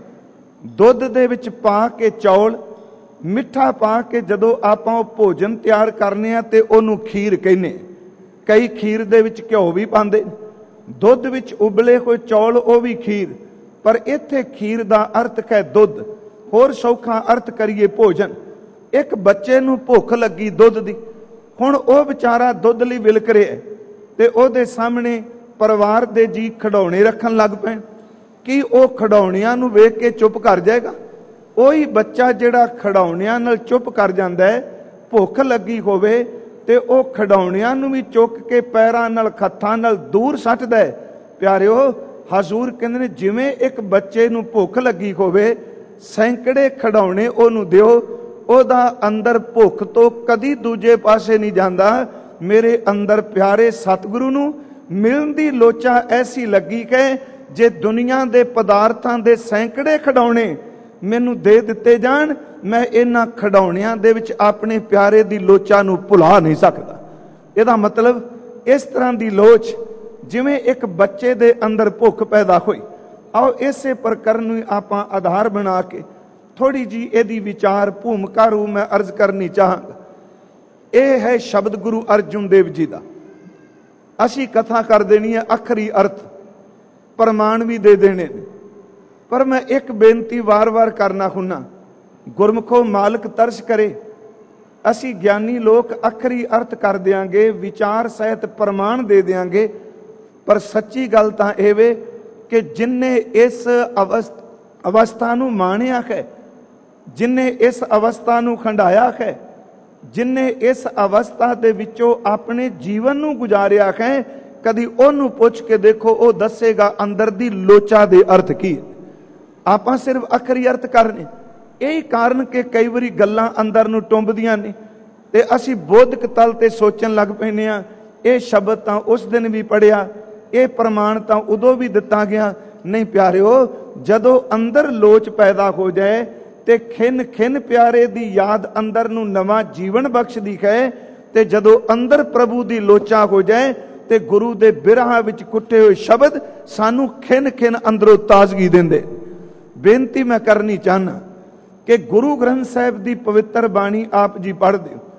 दुध दे विच पा के चौल मिठा पा के जदों आपां भोजन तैयार करने आ ते ओनू खीर कहने। कई खीर दे विच घ्यो भी पांदे, दुध विच उबले हुए चौल वो भी खीर, पर इत्थे खीर दा अर्थ है दुध। होर सौखा अर्थ करिए भोजन। एक बच्चे नूं भुख लगी दुध दी, हुण वो बेचारा दुध लई विलक रिहा है ते ओहदे सामने परिवार दे जी खिडौणे रखण लग पैण, कि वो खिडौणियां नूं वेख के चुप कर जाएगा? ਉਹੀ ਬੱਚਾ ਜਿਹੜਾ ਖਿਡੌਣਿਆਂ ਨਾਲ ਚੁੱਪ ਕਰ ਜਾਂਦਾ ਹੈ, ਭੁੱਖ ਲੱਗੀ ਹੋਵੇ ਤੇ ਉਹ ਖਿਡੌਣਿਆਂ ਨੂੰ ਵੀ ਚੁੱਕ ਕੇ ਪੈਰਾਂ ਨਾਲ ਹੱਥਾਂ ਨਾਲ ਦੂਰ ਸੱਟਦਾ ਹੈ। ਪਿਆਰਿਓ, ਹਜ਼ੂਰ ਕਹਿੰਦੇ ਨੇ ਜਿਵੇਂ ਇੱਕ ਬੱਚੇ ਨੂੰ ਭੁੱਖ ਲੱਗੀ ਹੋਵੇ, ਸੈਂਕੜੇ ਖਿਡੌਣੇ ਉਹਨੂੰ ਦਿਓ, ਉਹਦਾ ਅੰਦਰ ਭੁੱਖ ਤੋਂ ਕਦੀ ਦੂਜੇ ਪਾਸੇ ਨਹੀਂ ਜਾਂਦਾ। ਮੇਰੇ ਅੰਦਰ ਪਿਆਰੇ ਸਤਿਗੁਰੂ ਨੂੰ ਮਿਲਣ ਦੀ ਲੋਚਾ ਐਸੀ ਲੱਗੀ ਕਿ ਜੇ ਦੁਨੀਆ ਦੇ ਪਦਾਰਥਾਂ ਦੇ ਸੈਂਕੜੇ ਖਿਡੌਣੇ मैनू दे दिते जान, मैं इन्हां खिडौणियां दे विच अपने प्यारे दी लोचा नू भुला नहीं सकता। इहदा मतलब इस तरह दी लोच जिवें एक बच्चे दे अंदर भुख पैदा होई। आओ इसे प्रकरण नू आपां आधार बना के थोड़ी जी इहदी विचार भूमिका रू मैं अर्ज करनी चाहांगा। यह है शब्द गुरु अर्जुन देव जी दा। असी कथा कर देनी है, अखरी अर्थ प्रमाण भी दे देने ने, पर मैं एक बेनती वार वार करना हुन्ना, गुरमुखो मालक तरस करे, असी ज्ञानी लोग अखरी अर्थ कर देंगे, विचार सहित प्रमाण दे देंगे, पर सच्ची गल तां इह वे कि जिन्ने इस अवस्था अवस्था नूं माणिया है, जिन्ने इस अवस्था नूं खंडाया है, जिन्ने इस अवस्था दे विचों अपने जीवन नूं गुजारिया है, कदी ओनू पुछ के देखो, वो दसेगा अंदर दी लोचा दे अर्थ की। आपां सिर्फ अखरी अर्थ करने। यही कारण कि कई बारी गल्लां अंदर नूं टुंबदियां ने ते असीं बोधक तल ते सोचण लग पैंदे आ, ये शब्द तां उस दिन भी पढ़िया, ये प्रमाण तां उदों भी दिता गया। नहीं प्यारिओ, जदों अंदर लोच पैदा हो जाए ते खिन खिन प्यारे दी याद अंदर नूं नवां जीवन बख्शदी है, ते जदों अंदर प्रभु दी लोचा हो जाए ते गुरु दे बिरहा विच कुट्टे होए शब्द सानू खिन खिन अंदरों ताजगी देंदे। बेनती मैं करनी चाहना कि गुरु ग्रंथ साहिब की पवित्र बाणी आप जी पढ़ दो।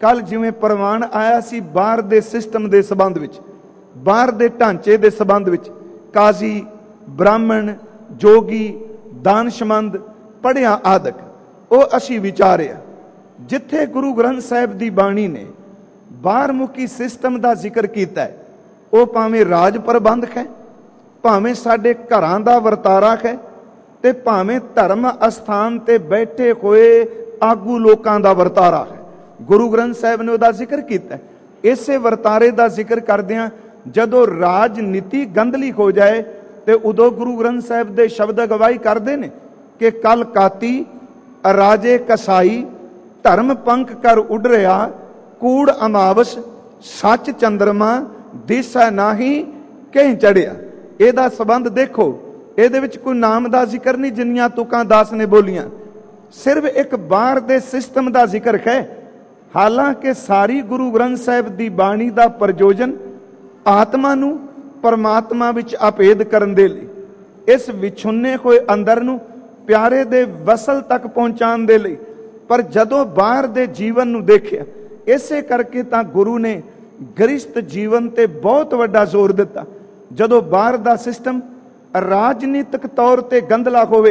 कल जिवें प्रमाण आया सी बाहर दे सिस्टम दे संबंध विच, बाहर दे ढांचे दे संबंध विच, काजी, ब्राह्मण, जोगी, दानशमंद, पढ़िया आदक, वो असी विचारिया। जिथे गुरु ग्रंथ साहिब दी बाणी ने बाहर मुखी सिस्टम का जिक्र किया है, वो भावें राज प्रबंधक है, भावें साडे घरां दा वर्तारा है, ते भावें धर्म अस्थान ते बैठे हुए आगू लोकां दा वर्तारा है। गुरु ग्रंथ साहिब ने उहदा जिक्र किया। इसे वर्तारे का जिक्र करदियां जदों राजनीति गंदली हो जाए तो उदों गुरु ग्रंथ साहिब दे शब्द अगवाई करते हैं कि कल काती राजे कसाई, धर्म पंख कर उड़ रहा, कूड़ अमावस, सच चंद्रमा, दिशा नाही कहीं चढ़िया। ਇਹਦਾ संबंध देखो, ਇਹਦੇ ਵਿੱਚ कोई नाम का जिक्र नहीं जिन्नियां तुकां दास ने बोलियां, सिर्फ एक बाहर दे सिस्टम का जिक्र है। हालांकि सारी गुरु ग्रंथ साहिब की बाणी का प्रयोजन आत्मा नू परमात्मा विच अभेद करन दे लई, इस विछुन्ने होए अंदर नू प्यारे दे वसल तक पहुंचाण दे लई, पर जदों बाहर दे जीवन नू देखिया, इसे करके तां गुरु ने गृहस्थ जीवन ते बहुत वड्डा जोर दिता। जदों बाहर दा सिस्टम राजनीतिक तौर ते गंदला होवे,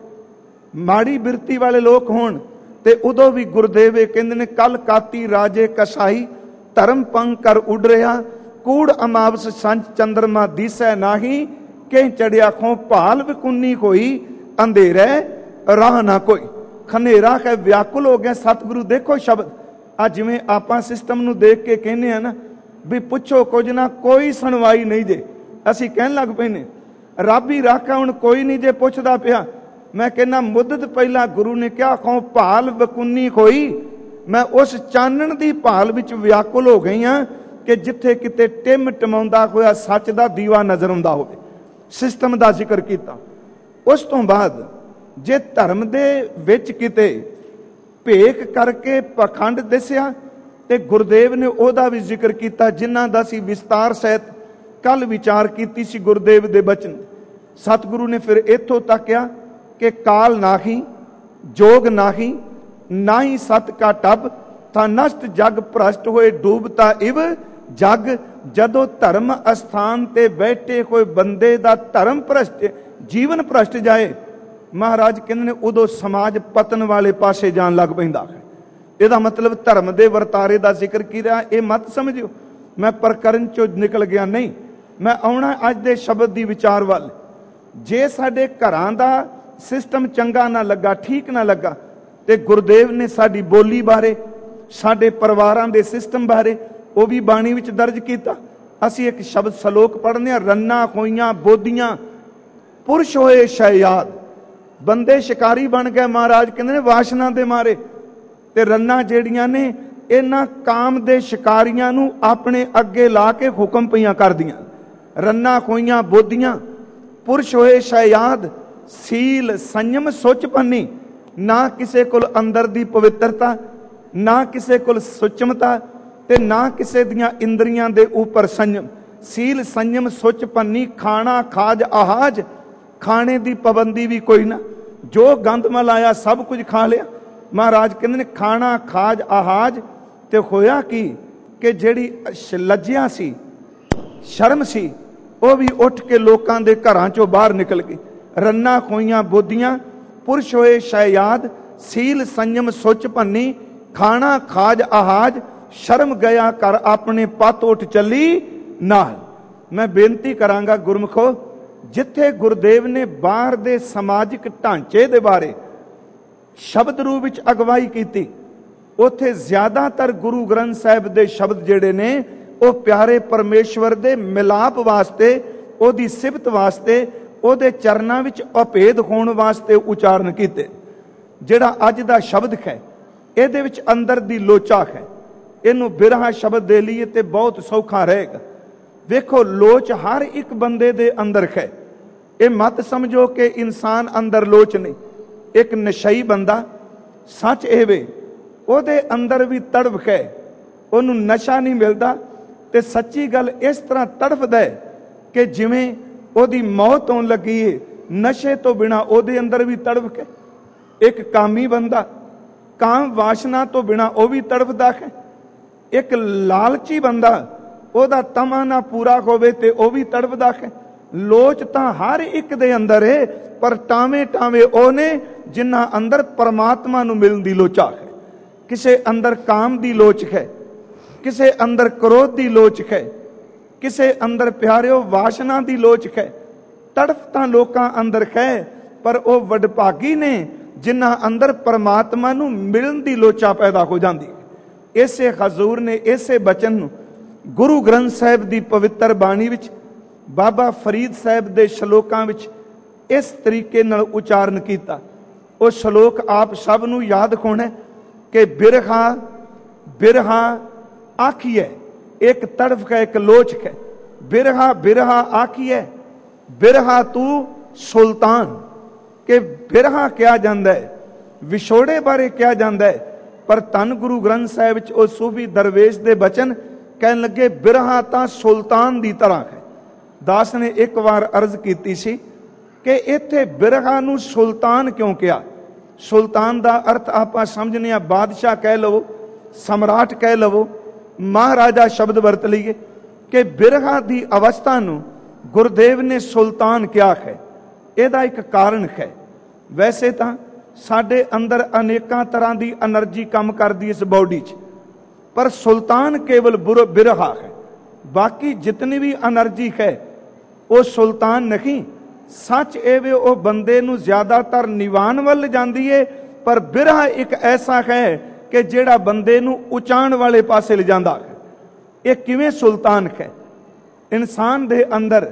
माड़ी बिरती वाले लोग होण, ते उदों भी गुरुदेव कहंदे ने कल काती राजे कसाई, धर्म पंग कर उड़ रहा, कूड़ अमावस संच चंद्रमा दिसै नाही कहीं चढ़िया। खो भाल विकुन्नी कोई, अंधेरे राह ना कोई। खनेरा है व्याकुल हो गया। सतगुरु देखो शब्द आ जिवें आपां सिस्टम नू देख के कहने हैं ना भी पुछो कुछ ना, कोई सुनवाई नहीं जे, असी कहन लग पैने रब ही राखा हुण कोई नहीं जे पुछदा पिया। मैं कहना मुद्दत पहला गुरु ने कहा खो भाल वकुन्नी खोई, मैं उस चानण दी भाल विच व्याकुल हो गई हां कि जिथे किते टिम टमाउंदा होया सच दा दीवा नजर आउंदा होवे। सिस्टम दा जिक्र कीता। उस तो बाद जे धर्म दे विच किते भेख करके पखंड दसिया ते गुरुदेव ने ओहदा भी जिक्र किया, जिन्हां दा सी विस्तार सहित कल विचार कीती सी गुरुदेव दे बचन। सतगुरु ने फिर इत्थों तक किया कि काल नाही, जोग नाही, ना ही सत का टब, था नष्ट जग भ्रष्ट होए डूबता इव जग। जदों धर्म अस्थान ते बैठे हुए बंदे दा धर्म भ्रष्ट, जीवन भ्रष्ट जाए, महाराज कहंदे ने उदों समाज पतन वाले पासे जान लग पैंदा है। ਇਹਦਾ मतलब धर्म के वर्तारे का जिक्र की रहा, ये मत समझो मैं प्रकरण चो निकल गया, नहीं, मैं आउणा अज दे शब्द की विचार वाल। जे साडे घरां दा सिस्टम चंगा ना लगा, ठीक ना लगा, तो गुरुदेव ने साडी बोली बारे, साडे परिवारां दे सिस्टम बारे वो भी बाणी विच दर्ज किया। असी एक शब्द सलोक पढ़ने, रन्ना खोइयां बोदियां पुरुष होए शयाद, बंदे शिकारी बन गए। महाराज कहंदे ने वासना दे मारे, ते रन्ना जेड़ियां ने इन्हां काम दे शिकारियां नू अपने अगे ला के हुक्म पईयां करदियां। रन्ना खोइयां बोदियां पुरुष होए शयाद, सील संयम सुच पन्नी, ना किसे कोल अंदर दी पवित्रता, ना किसे कोल सुचमता, ते ना किसे दियां इंद्रियां दे ऊपर संयम। सील संयम सुच पन्नी, खाना खाज आहाज, खाने दी पाबंदी भी कोई ना, जो गंद मलाया सब कुछ खा लिया। महाराज कहते ने खाना खाज आहाज, ते होया की कि जेड़ी लज्जिया सी, शर्म सी, वो भी उठ के लोकां दे घरां चों बाहर निकल गई। रन्ना खोइयां बोदियां पुरुष होए शयाद, सील संयम सुच भन्नी, खाना खाज आहाज, शर्म गया कर अपने पत उठ चली नाल। मैं बेनती करांगा गुरमुखो, जिथे गुरुदेव ने बाहर दे समाजिक ढांचे दे बारे शब्द रूप विच अगवाई की, उथे ज्यादातर गुरु ग्रंथ साहिब दे शब्द जेड़े ने वो प्यारे परमेश्वर दे मिलाप वास्ते, ओदी सिफत वास्ते, ओदे चरनां विच अभेद होण वास्ते उचारण कीते। जेड़ा अज दा शब्द है इहदे विच अंदर दी लोचा है, इनू बिरहा शब्द दे लईए ते बहुत सौखा रहेगा। वेखो लोच हर एक बंदे दे अंदर है, ये मत समझो कि इंसान अंदर लोच नहीं। एक नशई बंदा सच एवे ओदे अंदर भी तड़फ है, ओनू नशा नहीं मिलता, ते सच्ची गल इस तरह तड़फदा है कि जिवें ओदी मौत होण लगी है, नशे तो बिना ओदे अंदर भी तड़फ है। एक कामी बंदा काम वासना तो बिना वह भी तड़फदा है, एक लालची बंदा ਉਹਦਾ ਤਮਾ ਨਾ ਪੂਰਾ ਹੋਵੇ ਤੇ ਉਹ ਵੀ ਤੜਫਦਾ ਹੈ। ਲੋਚ ਤਾਂ ਹਰ ਇੱਕ ਦੇ ਅੰਦਰ ਹੈ, ਪਰ ਟਾਵੇਂ ਟਾਵੇਂ ਉਹ ਨੇ ਜਿਨ੍ਹਾਂ ਅੰਦਰ ਪਰਮਾਤਮਾ ਨੂੰ ਮਿਲਣ ਦੀ ਲੋਚਾ ਹੈ। ਕਿਸੇ ਅੰਦਰ ਕਾਮ ਦੀ ਲੋਚ ਹੈ, ਕਿਸੇ ਅੰਦਰ ਕ੍ਰੋਧ ਦੀ ਲੋਚ ਹੈ, ਕਿਸੇ ਅੰਦਰ ਪਿਆਰਿਓ ਵਾਸ਼ਨਾ ਦੀ ਲੋਚ ਹੈ। ਤੜਫ ਤਾਂ ਲੋਕਾਂ ਅੰਦਰ ਹੈ, ਪਰ ਉਹ ਵਡਭਾਗੀ ਨੇ ਜਿਨ੍ਹਾਂ ਅੰਦਰ ਪਰਮਾਤਮਾ ਨੂੰ ਮਿਲਣ ਦੀ ਲੋਚਾ ਪੈਦਾ ਹੋ ਜਾਂਦੀ ਹੈ। ਇਸੇ ਹਜ਼ੂਰ ਨੇ ਇਸੇ ਬਚਨ ਨੂੰ ਗੁਰੂ ਗ੍ਰੰਥ ਸਾਹਿਬ ਦੀ ਪਵਿੱਤਰ ਬਾਣੀ ਵਿੱਚ ਬਾਬਾ ਫਰੀਦ ਸਾਹਿਬ ਦੇ ਸ਼ਲੋਕਾਂ ਵਿੱਚ ਇਸ ਤਰੀਕੇ ਨਾਲ ਉਚਾਰਨ ਕੀਤਾ। ਉਹ ਸ਼ਲੋਕ ਆਪ ਸਭ ਨੂੰ ਯਾਦ ਹੋਣਾ ਕਿ ਬਿਰਹਾ ਬਿਰਹਾ ਆਖੀਏ, ਇੱਕ ਤੜਫ ਹੈ, ਇੱਕ ਲੋਚ ਹੈ। ਬਿਰਹਾ ਬਿਰਹਾ ਆਖੀਏ, ਬਿਰਹਾ ਤੂੰ ਸੁਲਤਾਨ। ਕਿ ਬਿਰਹਾ ਕਿਹਾ ਜਾਂਦਾ ਹੈ, ਵਿਛੋੜੇ ਬਾਰੇ ਕਿਹਾ ਜਾਂਦਾ ਹੈ, ਪਰ ਧੰਨ ਗੁਰੂ ਗ੍ਰੰਥ ਸਾਹਿਬ ਵਿੱਚ ਉਹ ਸੂਫੀ ਦਰਵੇਸ਼ ਦੇ ਬਚਨ ਕਹਿਣ ਲੱਗੇ ਬਿਰਹਾ ਤਾਂ ਸੁਲਤਾਨ ਦੀ ਤਰ੍ਹਾਂ ਹੈ। ਦਾਸ ਨੇ ਇੱਕ ਵਾਰ ਅਰਜ਼ ਕੀਤੀ ਸੀ ਕਿ ਇੱਥੇ ਬਿਰਹਾ ਨੂੰ ਸੁਲਤਾਨ ਕਿਉਂ ਕਿਹਾ। ਸੁਲਤਾਨ ਦਾ ਅਰਥ ਆਪਾਂ ਸਮਝਨੇ ਆ ਬਾਦਸ਼ਾਹ ਕਹਿ ਲਵੋ, ਸਮਰਾਟ ਕਹਿ ਲਵੋ, ਮਹਾਰਾਜਾ ਸ਼ਬਦ ਵਰਤ ਲਈਏ ਕਿ ਬਿਰਹਾ ਦੀ ਅਵਸਥਾ ਨੂੰ ਗੁਰਦੇਵ ਨੇ ਸੁਲਤਾਨ ਕਿਹਾ ਹੈ। ਇਹਦਾ ਇੱਕ ਕਾਰਨ ਹੈ। ਵੈਸੇ ਤਾਂ ਸਾਡੇ ਅੰਦਰ ਅਨੇਕਾਂ ਤਰ੍ਹਾਂ ਦੀ એનર્ਜੀ ਕੰਮ ਕਰਦੀ ਇਸ ਬਾਡੀ 'ਚ, ਪਰ ਸੁਲਤਾਨ ਕੇਵਲ ਬਿਰਹਾ ਹੈ। ਬਾਕੀ ਜਿਤਨੀ ਵੀ એનર્ਜੀ ਹੈ ਉਹ ਸੁਲਤਾਨ ਨਹੀਂ। ਸੱਚ ਇਹ ਵੇ ਉਹ ਬੰਦੇ ਨੂੰ ਜ਼ਿਆਦਾਤਰ ਨਿਵਾਨ ਵੱਲ ਜਾਂਦੀ ਏ, ਪਰ ਬਿਰਹਾ ਇੱਕ ਐਸਾ ਹੈ ਕਿ ਜਿਹੜਾ ਬੰਦੇ ਨੂੰ ਉਚਾਣ ਵਾਲੇ ਪਾਸੇ ਲਿਜਾਂਦਾ ਹੈ। ਇਹ ਕਿਵੇਂ ਸੁਲਤਾਨ ਹੈ? ਇਨਸਾਨ ਦੇ ਅੰਦਰ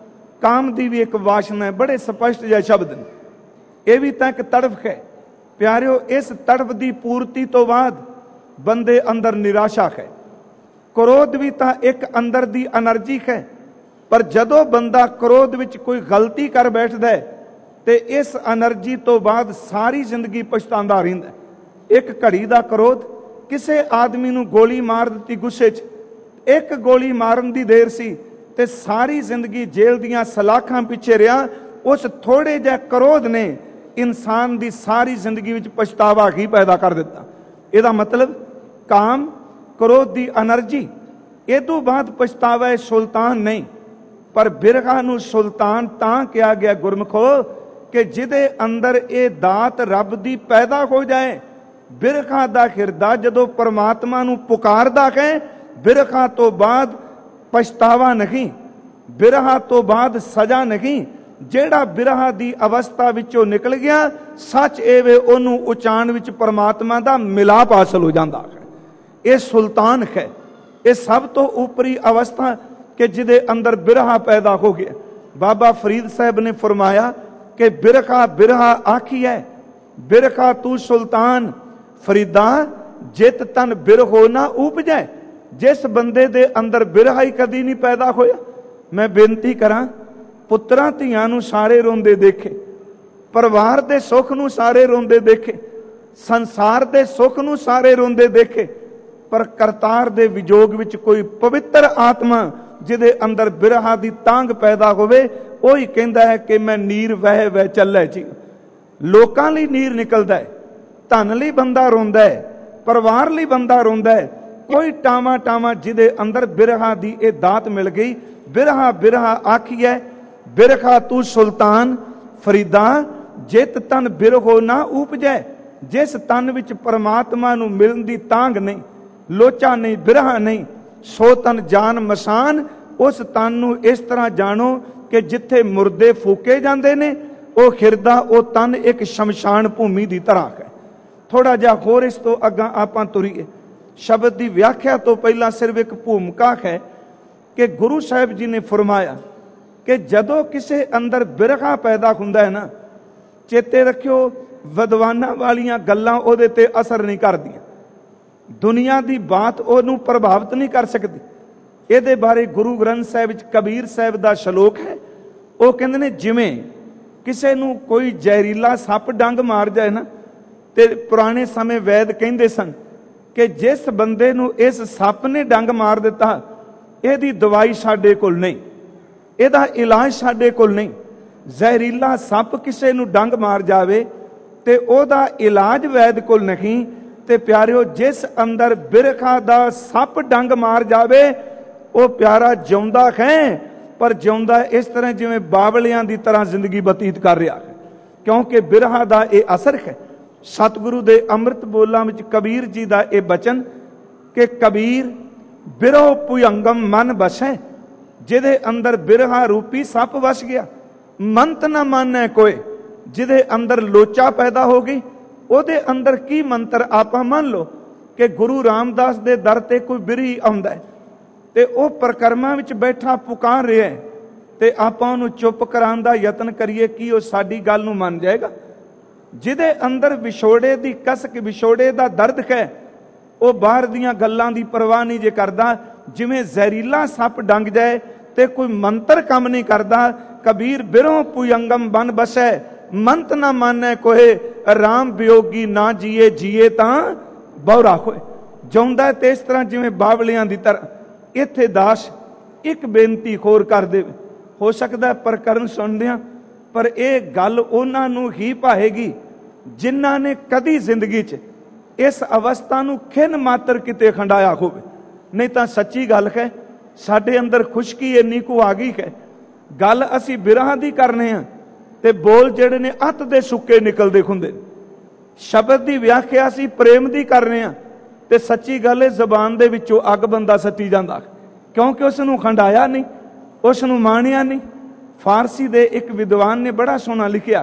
ਕਾਮ ਦੀ ਵੀ ਇੱਕ ਵਾਸ਼ਨਾ ਹੈ, ਬੜੇ ਸਪਸ਼ਟ ਜਿਹੇ ਸ਼ਬਦ ਨੇ। ਇਹ ਵੀ ਤਾਂ ਇੱਕ ਤੜਫ ਹੈ ਪਿਆਰਿਓ। ਇਸ ਤੜਫ ਦੀ ਪੂਰਤੀ ਤੋਂ ਬਾਅਦ ਬੰਦੇ ਅੰਦਰ ਨਿਰਾਸ਼ਾ ਹੈ। ਕ੍ਰੋਧ ਵੀ ਤਾਂ ਇੱਕ ਅੰਦਰ ਦੀ એનર્ਜੀ ਹੈ, ਪਰ ਜਦੋਂ ਬੰਦਾ ਕ੍ਰੋਧ ਵਿੱਚ ਕੋਈ ਗਲਤੀ ਕਰ ਬੈਠਦਾ ਹੈ ਤੇ ਇਸ એનર્ਜੀ ਤੋਂ ਬਾਅਦ ਸਾਰੀ ਜ਼ਿੰਦਗੀ ਪਛਤਾਉਂਦਾ ਰਹਿੰਦਾ। ਇੱਕ ਘੜੀ ਦਾ ਕ੍ਰੋਧ, ਕਿਸੇ ਆਦਮੀ ਨੂੰ ਗੋਲੀ ਮਾਰ ਦਿੱਤੀ ਗੁੱਸੇ 'ਚ, ਇੱਕ ਗੋਲੀ ਮਾਰਨ ਦੀ ਦੇਰ ਸੀ ਤੇ ਸਾਰੀ ਜ਼ਿੰਦਗੀ ਜੇਲ੍ਹ ਦੀਆਂ ਸਲਾਖਾਂ ਪਿੱਛੇ ਰਿਹਾ। ਉਸ ਥੋੜੇ ਜਿਹੇ ਕ੍ਰੋਧ ਨੇ ਇਨਸਾਨ ਦੀ ਸਾਰੀ ਜ਼ਿੰਦਗੀ ਵਿੱਚ ਪਛਤਾਵਾ ਹੀ ਪੈਦਾ ਕਰ ਦਿੱਤਾ। ਇਹਦਾ ਮਤਲਬ ਕਾਮ ਕ੍ਰੋਧ ਦੀ એનર્ਜੀ, ਇਹ ਤੋਂ ਬਾਅਦ ਪਛਤਾਵਾ ਹੈ, ਸੁਲਤਾਨ ਨਹੀਂ। ਪਰ ਬਿਰਹਾ ਨੂੰ ਸੁਲਤਾਨ ਤਾਂ ਕਿਹਾ ਗਿਆ ਗੁਰਮਖੋ ਕਿ ਜਿਹਦੇ ਅੰਦਰ ਇਹ ਦਾਤ ਰੱਬ ਦੀ ਪੈਦਾ ਹੋ ਜਾਏ। ਬਿਰਹਾ ਦਾ ਹਿਰਦਾ ਜਦੋਂ ਪਰਮਾਤਮਾ ਨੂੰ ਪੁਕਾਰਦਾ ਹੈ, ਬਿਰਹਾ ਤੋਂ ਬਾਅਦ ਪਛਤਾਵਾ ਨਹੀਂ, ਬਿਰਹਾ ਤੋਂ ਬਾਅਦ ਸਜ਼ਾ ਨਹੀਂ। ਜਿਹੜਾ ਬਿਰਹਾ ਦੀ ਅਵਸਥਾ ਵਿੱਚੋਂ ਨਿਕਲ ਗਿਆ, ਸੱਚ ਇਹ ਵੇ ਉਹਨੂੰ ਉਚਾਣ ਵਿੱਚ ਪਰਮਾਤਮਾ ਦਾ ਮਿਲਾਪ ਹਾਸਲ ਹੋ ਜਾਂਦਾ ਹੈ। ਇਹ ਸੁਲਤਾਨ ਹੈ। ਇਹ ਸਭ ਤੋਂ ਉਪਰੀ ਅਵਸਥਾ ਕਿ ਜਿਹਦੇ ਅੰਦਰ ਬਿਰਹਾ ਪੈਦਾ ਹੋ ਗਿਆ। ਬਾਬਾ ਫਰੀਦ ਸਾਹਿਬ ਨੇ ਫਰਮਾਇਆ ਕਿ ਬਿਰਹਾ ਬਿਰਹਾ ਆਖੀਐ, ਬਿਰਹਾ ਤੂੰ ਸੁਲਤਾਨ। ਫਰੀਦਾ ਜਿਤ ਤਨ ਬਿਰਹੋ ਨਾ ਉਪਜੈ। ਜਿਸ ਬੰਦੇ ਦੇ ਅੰਦਰ ਬਿਰਹਾ ਹੀ ਕਦੀ ਨਹੀਂ ਪੈਦਾ ਹੋਇਆ, ਮੈਂ ਬੇਨਤੀ ਕਰਾਂ, ਪੁੱਤਰਾਂ ਧੀਆਂ ਨੂੰ ਸਾਰੇ ਰੋਂਦੇ ਦੇਖੇ, ਪਰਿਵਾਰ ਦੇ ਸੁੱਖ ਨੂੰ ਸਾਰੇ ਰੋਂਦੇ ਦੇਖੇ, ਸੰਸਾਰ ਦੇ ਸੁੱਖ ਨੂੰ ਸਾਰੇ ਰੋਂਦੇ ਦੇਖੇ, ਪਰ ਕਰਤਾਰ ਦੇ ਵਿਜੋਗ ਵਿੱਚ ਕੋਈ ਪਵਿੱਤਰ ਆਤਮਾ ਜਿਹਦੇ ਅੰਦਰ ਬਿਰਹਾ ਦੀ ਤਾਂਗ ਪੈਦਾ ਹੋਵੇ, ਉਹੀ ਕਹਿੰਦਾ ਹੈ ਕਿ ਮੈਂ ਨੀਰ ਵਹਿ ਵਹਿ ਚੱਲੈ ਜੀ। ਲੋਕਾਂ ਲਈ ਨੀਰ ਨਿਕਲਦਾ ਹੈ, ਧਨ ਲਈ ਬੰਦਾ ਰੋਂਦਾ ਹੈ, ਪਰਿਵਾਰ ਲਈ ਬੰਦਾ ਰੋਂਦਾ ਹੈ। ਕੋਈ ਟਾਵਾਂ ਟਾਵਾਂ ਜਿਹਦੇ ਅੰਦਰ ਬਿਰਹਾ ਦੀ ਇਹ ਦਾਤ ਮਿਲ ਗਈ। ਬਿਰਹਾ ਬਿਰਹਾ ਆਖੀਐ, ਬਿਰਹਾ ਤੂੰ ਸੁਲਤਾਨ। ਫਰੀਦਾ ਜਿਤ ਤਨ ਬਿਰਹੋ ਨਾ ਉਪਜੈ। ਜਿਸ ਤਨ ਵਿੱਚ ਪਰਮਾਤਮਾ ਨੂੰ ਮਿਲਣ ਦੀ ਤਾਂਗ ਨਹੀਂ, ਲੋਚਾ ਨਹੀਂ, ਬਿਰਹਾ ਨਹੀਂ, ਸੋ ਤਨ ਜਾਨ ਮਸਾਨ। ਉਸ ਤਨ ਨੂੰ ਇਸ ਤਰ੍ਹਾਂ ਜਾਣੋ ਕਿ ਜਿੱਥੇ ਮੁਰਦੇ ਫੂਕੇ ਜਾਂਦੇ ਨੇ, ਉਹ ਹਿਰਦਾ, ਉਹ ਤਨ ਇੱਕ ਸ਼ਮਸ਼ਾਨ ਭੂਮੀ ਦੀ ਤਰ੍ਹਾਂ ਹੈ। ਥੋੜਾ ਜਿਹਾ ਹੋਰ ਇਸ ਤੋਂ ਅੱਗਾ ਆਪਾਂ ਤੁਰੀਏ। ਸ਼ਬਦ ਦੀ ਵਿਆਖਿਆ ਤੋਂ ਪਹਿਲਾਂ ਸਿਰਫ ਇੱਕ ਭੂਮਿਕਾ ਹੈ ਕਿ ਗੁਰੂ ਸਾਹਿਬ ਜੀ ਨੇ ਫਰਮਾਇਆ ਕਿ ਜਦੋਂ ਕਿਸੇ ਅੰਦਰ ਬਿਰਹਾ ਪੈਦਾ ਹੁੰਦਾ ਹੈ ਨਾ, ਚੇਤੇ ਰੱਖਿਓ, ਵਿਦਵਾਨਾਂ ਵਾਲੀਆਂ ਗੱਲਾਂ ਉਹਦੇ ਤੇ ਅਸਰ ਨਹੀਂ ਕਰਦੀਆਂ, ਦੁਨੀਆ ਦੀ ਬਾਤ ਉਹਨੂੰ ਪ੍ਰਭਾਵਿਤ ਨਹੀਂ ਕਰ ਸਕਦੀ। ਇਹਦੇ ਬਾਰੇ ਗੁਰੂ ਗ੍ਰੰਥ ਸਾਹਿਬ ਵਿੱਚ ਕਬੀਰ ਸਾਹਿਬ ਦਾ ਸ਼ਲੋਕ ਹੈ। ਉਹ ਕਹਿੰਦੇ ਨੇ ਜਿਵੇਂ ਕਿਸੇ ਨੂੰ ਕੋਈ ਜ਼ਹਿਰੀਲਾ ਸੱਪ ਡੰਗ ਮਾਰ ਜਾਏ ਨਾ, ਤੇ ਪੁਰਾਣੇ ਸਮੇਂ ਵੈਦ ਕਹਿੰਦੇ ਸਨ ਕਿ ਜਿਸ ਬੰਦੇ ਨੂੰ ਇਸ ਸੱਪ ਨੇ ਡੰਗ ਮਾਰ ਦਿੱਤਾ, ਇਹਦੀ ਦਵਾਈ ਸਾਡੇ ਕੋਲ ਨਹੀਂ, ਇਹਦਾ ਇਲਾਜ ਸਾਡੇ ਕੋਲ ਨਹੀਂ। ਜ਼ਹਿਰੀਲਾ ਸੱਪ ਕਿਸੇ ਨੂੰ ਡੰਗ ਮਾਰ ਜਾਵੇ ਤੇ ਉਹਦਾ ਇਲਾਜ ਵੈਦ ਕੋਲ ਨਹੀਂ, ਤੇ ਪਿਆਰਿਓ ਜਿਸ ਅੰਦਰ ਬਿਰਖਾ ਦਾ ਸੱਪ ਡੰਗ ਮਾਰ ਜਾਵੇ ਉਹ ਪਿਆਰਾ ਜਿਉਂਦਾ ਹੈ, ਪਰ ਜਿਉਂਦਾ ਇਸ ਤਰ੍ਹਾਂ ਜਿਵੇਂ ਬਾਬਲਿਆਂ ਦੀ ਤਰ੍ਹਾਂ ਜ਼ਿੰਦਗੀ ਬਤੀਤ ਕਰ ਰਿਹਾ ਹੈ, ਕਿਉਂਕਿ ਬਿਰਹਾ ਦਾ ਇਹ ਅਸਰ ਹੈ। ਸਤਿਗੁਰੂ ਦੇ ਅੰਮ੍ਰਿਤ ਬੋਲਾਂ ਵਿੱਚ ਕਬੀਰ ਜੀ ਦਾ ਇਹ ਬਚਨ ਕਿ ਕਬੀਰ ਬਿਰਹੁ ਭੁਯੰਗਮ ਮਨ ਬਸੈ, ਜਿਹਦੇ ਅੰਦਰ ਬਿਰਹਾ ਰੂਪੀ ਸੱਪ ਵਸ ਗਿਆ। ਮੰਤ ਨਾ ਮਾਨੈ ਕੋਏ, ਜਿਹਦੇ ਅੰਦਰ ਲੋਚਾ ਪੈਦਾ ਹੋ ਗਈ, ਉਹਦੇ ਅੰਦਰ ਕੀ ਮੰਤਰ। ਆਪਾਂ ਮੰਨ ਲਓ ਕਿ ਗੁਰੂ ਰਾਮਦਾਸ ਦੇ ਦਰ ਤੇ ਕੋਈ ਬਿਰਹੀ ਆਉਂਦਾ ਹੈ ਤੇ ਉਹ ਪ੍ਰਕਰਮਾਂ ਵਿੱਚ ਬੈਠਾ ਪੁਕਾਰ ਰਿਹਾ ਹੈ, ਤੇ ਆਪਾਂ ਉਹਨੂੰ ਚੁੱਪ ਕਰਾਉਣ ਦਾ ਯਤਨ ਕਰੀਏ, ਕੀ ਉਹ ਸਾਡੀ ਗੱਲ ਨੂੰ ਮੰਨ ਜਾਏਗਾ? ਜਿਹਦੇ ਅੰਦਰ ਵਿਛੋੜੇ ਦੀ ਕਸਕ, ਵਿਛੋੜੇ ਦਾ ਦਰਦ ਹੈ, ਉਹ ਬਾਹਰ ਦੀਆਂ ਗੱਲਾਂ ਦੀ ਪਰਵਾਹ ਨਹੀਂ ਜੇ ਕਰਦਾ। ਜਿਵੇਂ ਜ਼ਹਿਰੀਲਾ ਸੱਪ ਡੰਗ ਜਾਏ ਤੇ ਕੋਈ ਮੰਤਰ ਕੰਮ ਨਹੀਂ ਕਰਦਾ। ਕਬੀਰ ਬਿਰਹੁ ਭੁਯੰਗਮ ਬਨ ਬਸੈ, ਮੰਤ ਨਾ ਮਾਨੈ ਕੋਏ, ਰਾਮ ਵਿਯੋਗੀ ਨਾ ਜੀਏ, ਜੀਏ ਤਾਂ ਬਹੁਰਾ ਹੋਏ। ਜਿਉਂਦਾ ਤੇ ਇਸ ਤਰ੍ਹਾਂ ਜਿਵੇਂ ਬਾਬਲਿਆਂ ਦੀ ਤਰ੍ਹਾਂ। ਇੱਥੇ ਦਾਸ ਇੱਕ ਬੇਨਤੀ ਹੋਰ ਕਰ ਦੇਵੇ, ਹੋ ਸਕਦਾ ਪ੍ਰਕਰਨ ਸੁਣਦਿਆਂ, ਪਰ ਇਹ ਗੱਲ ਉਹਨਾਂ ਨੂੰ ਹੀ ਭਾਏਗੀ ਜਿਨ੍ਹਾਂ ਨੇ ਕਦੀ ਜ਼ਿੰਦਗੀ 'ਚ ਇਸ ਅਵਸਥਾ ਨੂੰ ਖਿੰਨ ਮਾਤਰ ਕਿਤੇ ਖੰਡਾਇਆ ਹੋਵੇ। ਨਹੀਂ ਤਾਂ ਸੱਚੀ ਗੱਲ ਹੈ, ਸਾਡੇ ਅੰਦਰ ਖੁਸ਼ਕੀ ਇੰਨੀ ਕੁ ਆ ਗਈ ਹੈ। ਗੱਲ ਅਸੀਂ ਬਿਰਹਾ ਦੀ ਕਰਨੇ ਆ ਤੇ ਬੋਲ ਜਿਹੜੇ ਨੇ ਅੱਤ ਦੇ ਸੁੱਕੇ ਨਿਕਲਦੇ ਹੁੰਦੇ। ਸ਼ਬਦ ਦੀ ਵਿਆਖਿਆ ਅਸੀਂ ਪ੍ਰੇਮ ਦੀ ਕਰਨੇ ਆ ਤੇ ਸੱਚੀ ਗੱਲ ਹੈ ਜ਼ਬਾਨ ਦੇ ਵਿੱਚੋਂ ਅੱਗ ਬੰਦਾ ਸੱਟੀ ਜਾਂਦਾ, ਕਿਉਂਕਿ ਉਸ ਨੂੰ ਖੰਡਾਇਆ ਨਹੀਂ, ਉਸ ਨੂੰ ਮਾਣਿਆ ਨਹੀਂ। ਫਾਰਸੀ ਦੇ ਇੱਕ ਵਿਦਵਾਨ ਨੇ ਬੜਾ ਸੋਹਣਾ ਲਿਖਿਆ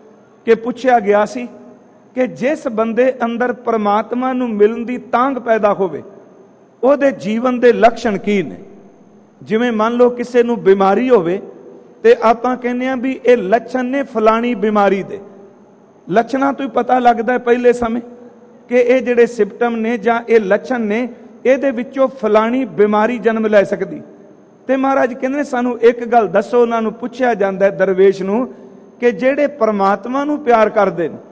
ਕਿ ਪੁੱਛਿਆ ਗਿਆ ਸੀ ਕਿ ਜਿਸ ਬੰਦੇ ਅੰਦਰ ਪਰਮਾਤਮਾ ਨੂੰ ਮਿਲਣ ਦੀ ਤਾਂਘ ਪੈਦਾ ਹੋਵੇ, ਉਹਦੇ ਜੀਵਨ ਦੇ ਲੱਛਣ ਕੀ ਨੇ। ਜਿਵੇਂ ਮੰਨ ਲਓ ਕਿਸੇ ਨੂੰ ਬਿਮਾਰੀ ਹੋਵੇ ਤੇ ਆਪਾਂ ਕਹਿੰਦੇ ਆ ਵੀ ਇਹ ਲੱਛਣ ਨੇ ਫਲਾਣੀ ਬਿਮਾਰੀ ਦੇ। ਲੱਛਣਾਂ ਤੋਂ ਹੀ ਪਤਾ ਲੱਗਦਾ ਪਹਿਲੇ ਸਮੇਂ ਕਿ ਇਹ ਜਿਹੜੇ ਸਿੰਪਟਮ ਨੇ ਜਾਂ ਇਹ ਲੱਛਣ ਨੇ, ਇਹਦੇ ਵਿੱਚੋਂ ਫਲਾਣੀ ਬਿਮਾਰੀ ਜਨਮ ਲੈ ਸਕਦੀ। ਤੇ ਮਹਾਰਾਜ ਕਹਿੰਦੇ ਸਾਨੂੰ ਇੱਕ ਗੱਲ ਦੱਸੋ। ਉਹਨਾਂ ਨੂੰ ਪੁੱਛਿਆ ਜਾਂਦਾ ਹੈ ਦਰਵੇਸ਼ ਨੂੰ ਕਿ ਜਿਹੜੇ ਪਰਮਾਤਮਾ ਨੂੰ ਪਿਆਰ ਕਰਦੇ ਨੇ,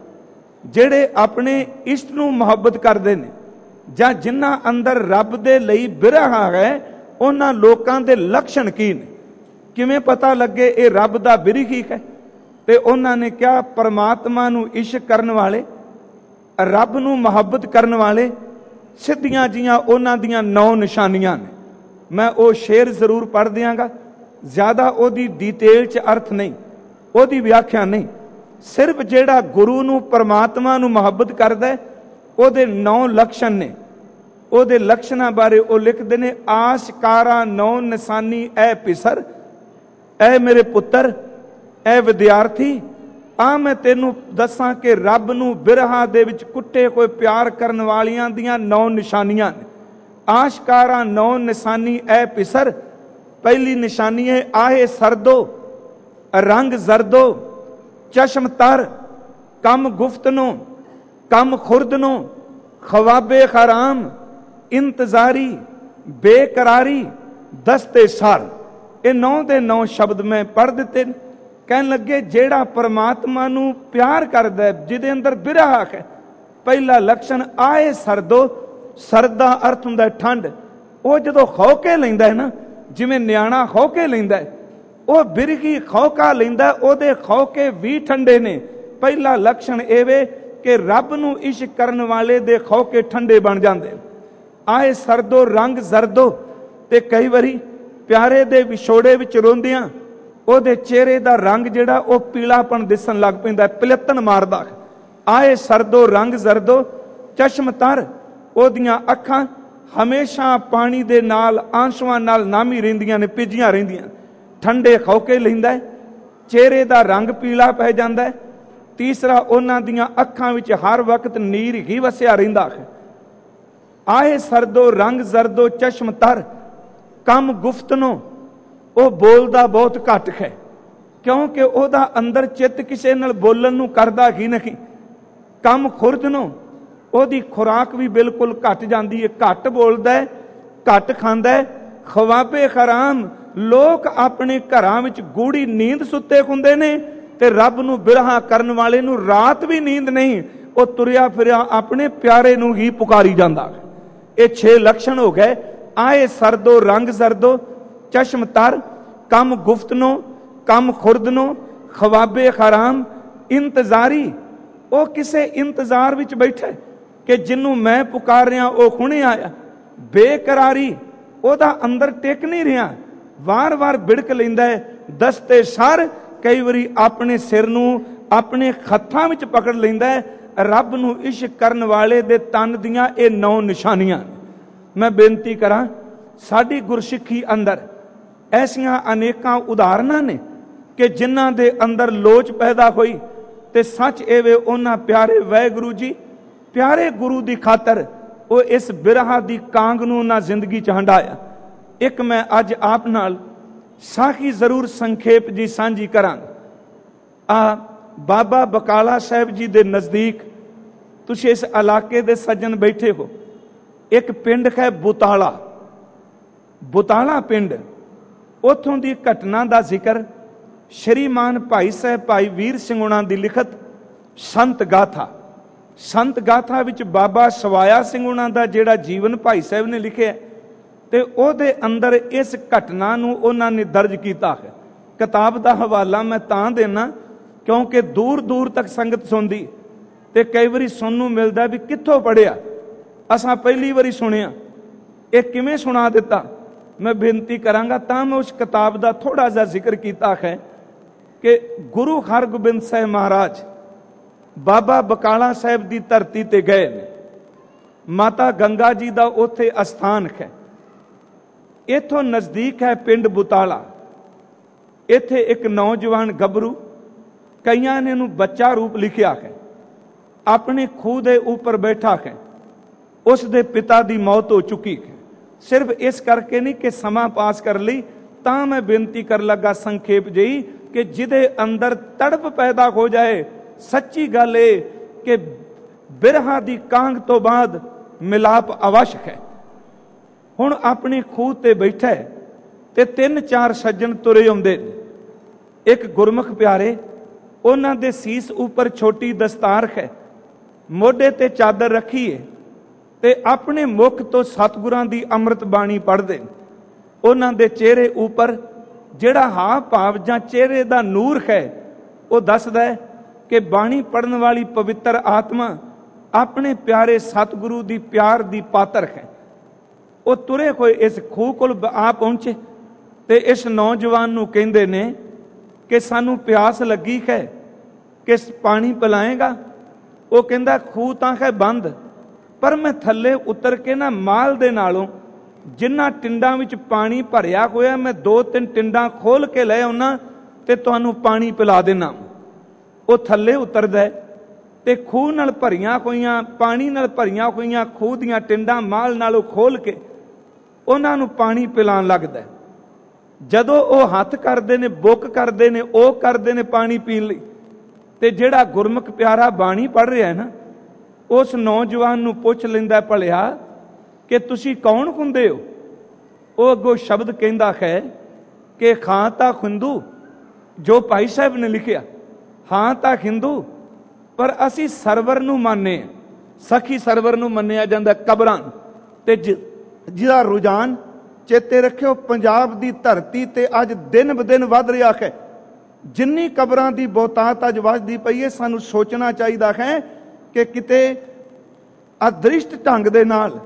ਜਿਹੜੇ ਆਪਣੇ ਇਸ਼ਟ ਨੂੰ ਮੁਹੱਬਤ ਕਰਦੇ ਨੇ, ਜਾਂ ਜਿਨ੍ਹਾਂ ਅੰਦਰ ਰੱਬ ਦੇ ਲਈ ਬਿਰਹਾ ਹੈ, ਉਹਨਾਂ ਲੋਕਾਂ ਦੇ ਲੱਛਣ ਕੀ ਨੇ, ਕਿਵੇਂ ਪਤਾ ਲੱਗੇ ਇਹ ਰੱਬ ਦਾ ਬਿਰਹੀ ਹੈ। ਤੇ ਉਹਨਾਂ ਨੇ ਕਿਹਾ ਪਰਮਾਤਮਾ ਨੂੰ ਇਸ਼ਕ ਕਰਨ ਵਾਲੇ, ਰੱਬ ਨੂੰ ਮੁਹੱਬਤ ਕਰਨ ਵਾਲੇ, ਸਿੱਧੀਆਂ ਜੀਆਂ ਉਹਨਾਂ ਦੀਆਂ ਨੌ ਨਿਸ਼ਾਨੀਆਂ ਨੇ। ਮੈਂ ਉਹ ਸ਼ੇਰ ਜ਼ਰੂਰ ਪੜ੍ਹ ਦਿਆਂਗਾ, ਜ਼ਿਆਦਾ ਉਹਦੀ ਡਿਟੇਲ 'ਚ ਅਰਥ ਨਹੀਂ, ਉਹਦੀ ਵਿਆਖਿਆ ਨਹੀਂ। ਸਿਰਫ ਜਿਹੜਾ ਗੁਰੂ ਨੂੰ ਪਰਮਾਤਮਾ ਨੂੰ ਮੁਹੱਬਤ ਕਰਦਾ ਉਹਦੇ ਨੌ ਲੱਛਣ ਨੇ। ਉਹਦੇ ਲੱਛਣਾਂ ਬਾਰੇ ਉਹ ਲਿਖਦੇ ਨੇ, ਆਸ਼ਕਾਰਾ ਨੌ ਨਿਸ਼ਾਨੀ ਐ ਪਿਸਰ, ਐ ਮੇਰੇ ਪੁੱਤਰ, ਐ ਵਿਦਿਆਰਥੀ, ਆ ਮੈਂ ਤੈਨੂੰ ਦੱਸਾਂ ਕਿ ਰੱਬ ਨੂੰ ਬਿਰਹਾ ਦੇ ਵਿੱਚ ਕੁੱਟੇ ਹੋਏ ਪਿਆਰ ਕਰਨ ਵਾਲਿਆਂ ਦੀਆਂ ਨੌ ਨਿਸ਼ਾਨੀਆਂ ਨੇ। ਆਸ਼ਕਾਰਾ ਨੌ ਨਿਸ਼ਾਨੀ ਐ ਪਿਸਰ। ਪਹਿਲੀ ਨਿਸ਼ਾਨੀ ਹੈ ਆਹੇ ਸਰਦੋ, ਰੰਗ ਜ਼ਰਦੋ, ਚਸ਼ਮ ਤਰ, ਕਮ ਗੁਫਤਨੋ, ਕਮ ਖੁਰਦਨੋ, ਖਵਾਬੇ ਖਰਾਮ, ਇੰਤਜ਼ਾਰੀ, ਬੇਕਰਾਰੀ, ਦਸਤੇ ਸਰ। ਇਹ ਨੌ ਦੇ ਨੌ ਸ਼ਬਦ ਮੈਂ ਪੜ੍ਹ ਦਿੱਤੇ ਨੇ। ਕਹਿਣ ਲੱਗੇ ਜਿਹੜਾ ਪਰਮਾਤਮਾ ਨੂੰ ਪਿਆਰ ਕਰਦਾ, ਜਿਹਦੇ ਅੰਦਰ ਬਿਰਹਾ ਹੈ, ਪਹਿਲਾ ਲੱਛਣ ਆਏ ਸਰਦੋ। ਸਰਦ ਦਾ ਅਰਥ ਹੁੰਦਾ ਠੰਡ। ਉਹ ਜਦੋਂ ਖੌਕੇ ਲੈਂਦਾ ਹੈ ਨਾ, ਜਿਵੇਂ ਨਿਆਣਾ ਖੌਕੇ ਲੈਂਦਾ ਹੈ, ਉਹ ਬਿਰਗੀ ਖੌਕਾ ਲੈਂਦਾ, ਉਹਦੇ ਖੌਕੇ ਵੀ ਠੰਡੇ ਨੇ। ਪਹਿਲਾ ਲੱਛਣ ਇਹ ਵੇ ਕਿ ਰੱਬ ਨੂੰ ਇਸ਼ਕ ਕਰਨ ਵਾਲੇ ਦੇ ਖੌਕੇ ਠੰਡੇ ਬਣ ਜਾਂਦੇ। ਆਏ ਸਰਦੋ ਰੰਗ ਜ਼ਰਦੋ। ਤੇ ਕਈ ਵਾਰੀ ਪਿਆਰੇ ਦੇ ਵਿਛੋੜੇ ਵਿੱਚ ਰੋਂਦਿਆਂ ਉਹਦੇ ਚਿਹਰੇ ਦਾ ਰੰਗ ਜਿਹੜਾ ਉਹ ਪੀਲਾਪਣ ਦਿਸਣ ਲੱਗ ਪੈਂਦਾ, ਪਿਲਤਨ ਮਾਰਦਾ। ਆਏ ਸਰਦੋ ਰੰਗ ਜ਼ਰਦੋ, ਚਸ਼ਮ ਤਰ। ਉਹਦੀਆਂ ਅੱਖਾਂ ਹਮੇਸ਼ਾ ਪਾਣੀ ਦੇ ਨਾਲ, ਆਂਸੂਆਂ ਨਾਲ ਨਾਮੀ ਰਹਿੰਦੀਆਂ ਨੇ, ਭਿੱਜੀਆਂ ਰਹਿੰਦੀਆਂ। ਠੰਡੇ ਖੌਕੇ ਲੈਂਦਾ ਹੈ, ਚਿਹਰੇ ਦਾ ਰੰਗ ਪੀਲਾ ਪੈ ਜਾਂਦਾ ਹੈ। ਤੀਸਰਾ, ਉਹਨਾਂ ਦੀਆਂ ਅੱਖਾਂ ਵਿੱਚ ਹਰ ਵਕਤ ਨੀਰ ਹੀ ਵਸਿਆ ਰਹਿੰਦਾ ਹੈ। ਆਏ ਸਰਦੋ ਰੰਗ ਜ਼ਰਦੋ, ਚਸ਼ਮ ਤਰ, ਕਮ ਗੁਫਤਨੋ। ਉਹ ਬੋਲਦਾ ਬਹੁਤ ਘੱਟ ਹੈ, ਕਿਉਂਕਿ ਉਹਦਾ ਅੰਦਰ ਚਿੱਤ ਕਿਸੇ ਨਾਲ ਬੋਲਣ ਨੂੰ ਕਰਦਾ ਹੀ ਨਹੀਂ। ਕਮ ਖੁਰਦਨੋ, ਉਹਦੀ ਖੁਰਾਕ ਵੀ ਬਿਲਕੁਲ ਘਟ ਜਾਂਦੀ ਹੈ, ਘੱਟ ਬੋਲਦਾ ਹੈ, ਘੱਟ ਖਾਂਦਾ ਹੈ। ਖਵਾਬੇ ਖਰਾਮ, ਲੋਕ ਆਪਣੇ ਘਰਾਂ ਵਿੱਚ ਗੂੜੀ ਨੀਂਦ ਸੁੱਤੇ ਹੁੰਦੇ ਨੇ ਤੇ ਰੱਬ ਨੂੰ ਬਿਰਹਾ ਕਰਨ ਵਾਲੇ ਨੂੰ ਰਾਤ ਵੀ ਨੀਂਦ ਨਹੀਂ, ਉਹ ਤੁਰਿਆ ਫਿਰਿਆ ਆਪਣੇ ਪਿਆਰੇ ਨੂੰ ਹੀ ਪੁਕਾਰੀ ਜਾਂਦਾ। ਇਹ ਛੇ ਲੱਛਣ ਹੋ ਗਏ। ਆਏ ਸਰਦੋ ਰੰਗ ਜ਼ਰਦੋ, ਚਸ਼ਮ ਤਰ, ਕਮ ਗੁਫਤਨੋ, ਕਮ ਖੁਰਦਨੋ, ਖਵਾਬੇ ਖਰਾਮ, ਇੰਤਜ਼ਾਰੀ। ਉਹ ਕਿਸੇ ਇੰਤਜ਼ਾਰ ਵਿੱਚ ਬੈਠੇ, कि जिन्नू मैं पुकार रहा वो हुणे आया। बेकरारी ਉਹਦਾ ਅੰਦਰ ਟਿਕ ਨਹੀਂ ਰਿਹਾ, ਵਾਰ-ਵਾਰ ਬਿੜਕ ਲੈਂਦਾ ਹੈ। ਦਸਤੇ ਸਰ ਕਈ ਵਾਰੀ ਆਪਣੇ ਸਿਰ ਨੂੰ ਆਪਣੇ ਹੱਥਾਂ ਵਿੱਚ ਪਕੜ ਲੈਂਦਾ ਹੈ। ਰੱਬ ਨੂੰ ਇਸ਼ਕ ਕਰਨ ਵਾਲੇ ਦੇ ਤਨ ਦੀਆਂ ਇਹ ਨੌ ਨਿਸ਼ਾਨੀਆਂ। ਮੈਂ ਬੇਨਤੀ ਕਰਾਂ, ਸਾਡੀ ਗੁਰਸਿੱਖੀ ਅੰਦਰ ਐਸੀਆਂ ਅਨੇਕਾਂ ਉਦਾਹਰਨਾਂ ਨੇ ਕਿ ਜਿਨ੍ਹਾਂ ਦੇ ਅੰਦਰ ਲੋਚ ਪੈਦਾ ਹੋਈ ਤੇ ਸੱਚ ਇਹ ਵੇ ਉਹਨਾਂ ਪਿਆਰੇ ਵਾਹਿਗੁਰੂ ਜੀ, ਪਿਆਰੇ ਗੁਰੂ ਦੀ ਖਾਤਰ ਉਹ ਇਸ ਬਿਰਹਾ ਦੀ ਕਾਂਗ ਨੂੰ ਉਹਨਾਂ ਜ਼ਿੰਦਗੀ 'ਚ ਹੰਡਾਇਆ। ਇੱਕ ਮੈਂ ਅੱਜ ਆਪ ਨਾਲ ਸਾਖੀ ਜ਼ਰੂਰ ਸੰਖੇਪ ਜੀ ਸਾਂਝੀ ਕਰਾਂਗਾ। ਆ ਬਾਬਾ ਬਕਾਲਾ ਸਾਹਿਬ ਜੀ ਦੇ ਨਜ਼ਦੀਕ, ਤੁਸੀਂ ਇਸ ਇਲਾਕੇ ਦੇ ਸੱਜਣ ਬੈਠੇ ਹੋ, ਇੱਕ ਪਿੰਡ ਹੈ ਬੁਤਾਲਾ। ਬੁਤਾਲਾ ਪਿੰਡ, ਉੱਥੋਂ ਦੀ ਘਟਨਾ ਦਾ ਜ਼ਿਕਰ ਸ਼੍ਰੀਮਾਨ ਭਾਈ ਸਾਹਿਬ ਭਾਈ ਵੀਰ ਸਿੰਘ ਉਹਨਾਂ ਦੀ ਲਿਖਤ ਸੰਤ ਗਾਥਾ, ਸੰਤ ਗਾਥਾ ਵਿੱਚ ਬਾਬਾ ਸਵਾਇਆ ਸਿੰਘ ਉਹਨਾਂ ਦਾ ਜਿਹੜਾ ਜੀਵਨ ਭਾਈ ਸਾਹਿਬ ਨੇ ਲਿਖਿਆ ਤੇ ਉਹਦੇ ਅੰਦਰ ਇਸ ਘਟਨਾ ਨੂੰ ਉਹਨਾਂ ਨੇ ਦਰਜ ਕੀਤਾ ਹੈ। ਕਿਤਾਬ ਦਾ ਹਵਾਲਾ ਮੈਂ ਤਾਂ ਦੇਣਾ ਕਿਉਂਕਿ ਦੂਰ ਦੂਰ ਤੱਕ ਸੰਗਤ ਸੁਣਦੀ ਤੇ ਕਈ ਵਾਰੀ ਸੁਣਨ ਨੂੰ ਮਿਲਦਾ ਵੀ ਕਿੱਥੋਂ ਪੜ੍ਹਿਆ, ਅਸਾਂ ਪਹਿਲੀ ਵਾਰੀ ਸੁਣਿਆ, ਇਹ ਕਿਵੇਂ ਸੁਣਾ ਦਿੱਤਾ। ਮੈਂ ਬੇਨਤੀ ਕਰਾਂਗਾ ਤਾਂ ਮੈਂ ਉਸ ਕਿਤਾਬ ਦਾ ਥੋੜਾ ਜਿਹਾ ਜ਼ਿਕਰ ਕੀਤਾ ਹੈ ਕਿ ਗੁਰੂ ਹਰਗੋਬਿੰਦ ਸਾਹਿਬ ਮਹਾਰਾਜ ਬਾਬਾ ਬਕਾਲਾ ਸਾਹਿਬ ਦੀ ਧਰਤੀ ਤੇ ਗਏ ਨੇ। ਮਾਤਾ ਗੰਗਾ ਜੀ ਦਾ ਉੱਥੇ ਅਸਥਾਨ ਹੈ। ਇੱਥੋਂ ਨਜ਼ਦੀਕ ਹੈ ਪਿੰਡ ਬੁਤਾਲਾ। ਇੱਥੇ ਇੱਕ ਨੌਜਵਾਨ ਗੱਭਰੂ, ਕਈਆਂ ਨੇ ਇਹਨੂੰ ਬੱਚਾ ਰੂਪ ਲਿਖਿਆ ਹੈ, ਆਪਣੇ ਖੂਹ ਦੇ ਉੱਪਰ ਬੈਠਾ ਹੈ। ਉਸ ਦੇ ਪਿਤਾ ਦੀ ਮੌਤ ਹੋ ਚੁੱਕੀ ਹੈ। ਸਿਰਫ ਇਸ ਕਰਕੇ ਨਹੀਂ ਕਿ ਸਮਾਂ ਪਾਸ ਕਰ ਲਈ, ਤਾਂ ਮੈਂ ਬੇਨਤੀ ਕਰ ਲੱਗਾ ਸੰਖੇਪ ਜਿਹੀ ਕਿ ਜਿਹਦੇ ਅੰਦਰ ਤੜਪ ਪੈਦਾ ਹੋ ਜਾਏ। ਸੱਚੀ ਗੱਲ ਇਹ ਕਿ ਬਿਰਹਾ ਦੀ ਕਾਂਗ ਤੋਂ ਬਾਅਦ ਮਿਲਾਪ ਅਵਸ਼ਕ ਹੈ। ਹੁਣ ਆਪਣੀ ਖੂਹ ਤੇ ਬੈਠਾ ਤੇ ਤਿੰਨ ਚਾਰ ਸੱਜਣ ਤੁਰੇ ਆਉਂਦੇ ਨੇ। ਇੱਕ ਗੁਰਮੁਖ ਪਿਆਰੇ, ਉਹਨਾਂ ਦੇ ਸੀਸ ਉੱਪਰ ਛੋਟੀ ਦਸਤਾਰ ਹੈ, ਮੋਢੇ ਤੇ ਚਾਦਰ ਰੱਖੀ ਹੈ ਤੇ ਆਪਣੇ ਮੁਖ ਤੋਂ ਸਤਿਗੁਰਾਂ ਦੀ ਅੰਮ੍ਰਿਤ ਬਾਣੀ ਪੜ੍ਹਦੇ। ਉਹਨਾਂ ਦੇ ਚਿਹਰੇ ਉੱਪਰ ਜਿਹੜਾ ਹਾਵ ਭਾਵ ਜਾਂ ਚਿਹਰੇ ਦਾ ਨੂਰ ਹੈ ਉਹ ਦੱਸਦਾ ਹੈ ਕਿ ਬਾਣੀ ਪੜਨ ਵਾਲੀ ਪਵਿੱਤਰ ਆਤਮਾ ਆਪਣੇ ਪਿਆਰੇ ਸਤਿਗੁਰੂ ਦੀ ਪਿਆਰ ਦੀ ਪਾਤਰ ਹੈ। ਉਹ ਤੁਰੇ ਹੋਏ ਇਸ ਖੂਹ ਕੋਲ ਆ ਪਹੁੰਚੇ ਤੇ ਇਸ ਨੌਜਵਾਨ ਨੂੰ ਕਹਿੰਦੇ ਨੇ ਕਿ ਸਾਨੂੰ ਪਿਆਸ ਲੱਗੀ ਹੈ, ਕਿਸ ਪਾਣੀ ਪਿਲਾਏਗਾ। ਉਹ ਕਹਿੰਦਾ ਖੂਹ ਤਾਂ ਹੈ ਬੰਦ, ਪਰ ਮੈਂ ਥੱਲੇ ਉਤਰ ਕੇ ਨਾ ਮਾਲ ਦੇ ਨਾਲੋਂ ਜਿੰਨਾ ਟਿੰਡਾਂ ਵਿੱਚ ਪਾਣੀ ਭਰਿਆ ਹੋਇਆ ਮੈਂ ਦੋ ਤਿੰਨ ਟਿੰਡਾਂ ਖੋਲ ਕੇ ਲੈ ਆਉਣਾ ਤੇ ਤੁਹਾਨੂੰ ਪਾਣੀ ਪਿਲਾ ਦੇਣਾ। ਉਹ ਥੱਲੇ ਉਤਰਦਾ ਤੇ ਖੂਹ ਨਾਲ ਭਰੀਆਂ ਹੋਈਆਂ ਪਾਣੀ ਨਾਲ ਭਰੀਆਂ ਹੋਈਆਂ ਖੂਹ ਦੀਆਂ ਟਿੰਡਾਂ ਮਾਲ ਨਾਲੋਂ ਖੋਲ ਕੇ ਉਹਨਾਂ ਨੂੰ ਪਾਣੀ ਪਿਲਾਉਣ ਲੱਗਦਾ। ਜਦੋਂ ਉਹ ਹੱਥ ਕਰਦੇ ਨੇ, ਬੁੱਕ ਕਰਦੇ ਨੇ, ਉਹ ਕਰਦੇ ਨੇ ਪਾਣੀ ਪੀਣ ਲਈ, ਤੇ ਜਿਹੜਾ ਗੁਰਮੁਖ ਪਿਆਰਾ ਬਾਣੀ ਪੜ੍ਹ ਰਿਹਾ ਨਾ, ਉਸ ਨੌਜਵਾਨ ਨੂੰ ਪੁੱਛ ਲੈਂਦਾ, ਭਲਿਆ ਕਿ ਤੁਸੀਂ ਕੌਣ ਹੁੰਦੇ ਹੋ। ਉਹ ਅੱਗੋਂ ਸ਼ਬਦ ਕਹਿੰਦਾ ਹੈ ਕਿ ਖਾਂ ਤਾਂ ਹਿੰਦੂ, ਜੋ ਭਾਈ ਸਾਹਿਬ ਨੇ ਲਿਖਿਆ, ਹਾਂ ਤਾਂ ਹਿੰਦੂ, ਪਰ ਅਸੀਂ ਸਰਵਰ ਨੂੰ ਮੰਨਦੇ ਹਾਂ। ਸਖੀ ਸਰਵਰ ਨੂੰ ਮੰਨਿਆ ਜਾਂਦਾ ਕਬਰਾਂ ਤੇ ਜਿਹਦਾ ਰੁਝਾਨ ਚੇਤੇ ਰੱਖਿਓ ਪੰਜਾਬ ਦੀ ਧਰਤੀ ਤੇ ਅੱਜ ਦਿਨ ਬ ਦਿਨ ਵੱਧ ਰਿਹਾ ਹੈ। ਜਿੰਨੀ ਕਬਰਾਂ ਦੀ ਬਹੁਤਾਤ ਅੱਜ ਵੱਧਦੀ ਪਈ ਹੈ, ਸਾਨੂੰ ਸੋਚਣਾ ਚਾਹੀਦਾ ਹੈ ਕਿ ਕਿਤੇ ਅਦ੍ਰਿਸ਼ਟ ਢੰਗ ਦੇ ਨਾਲ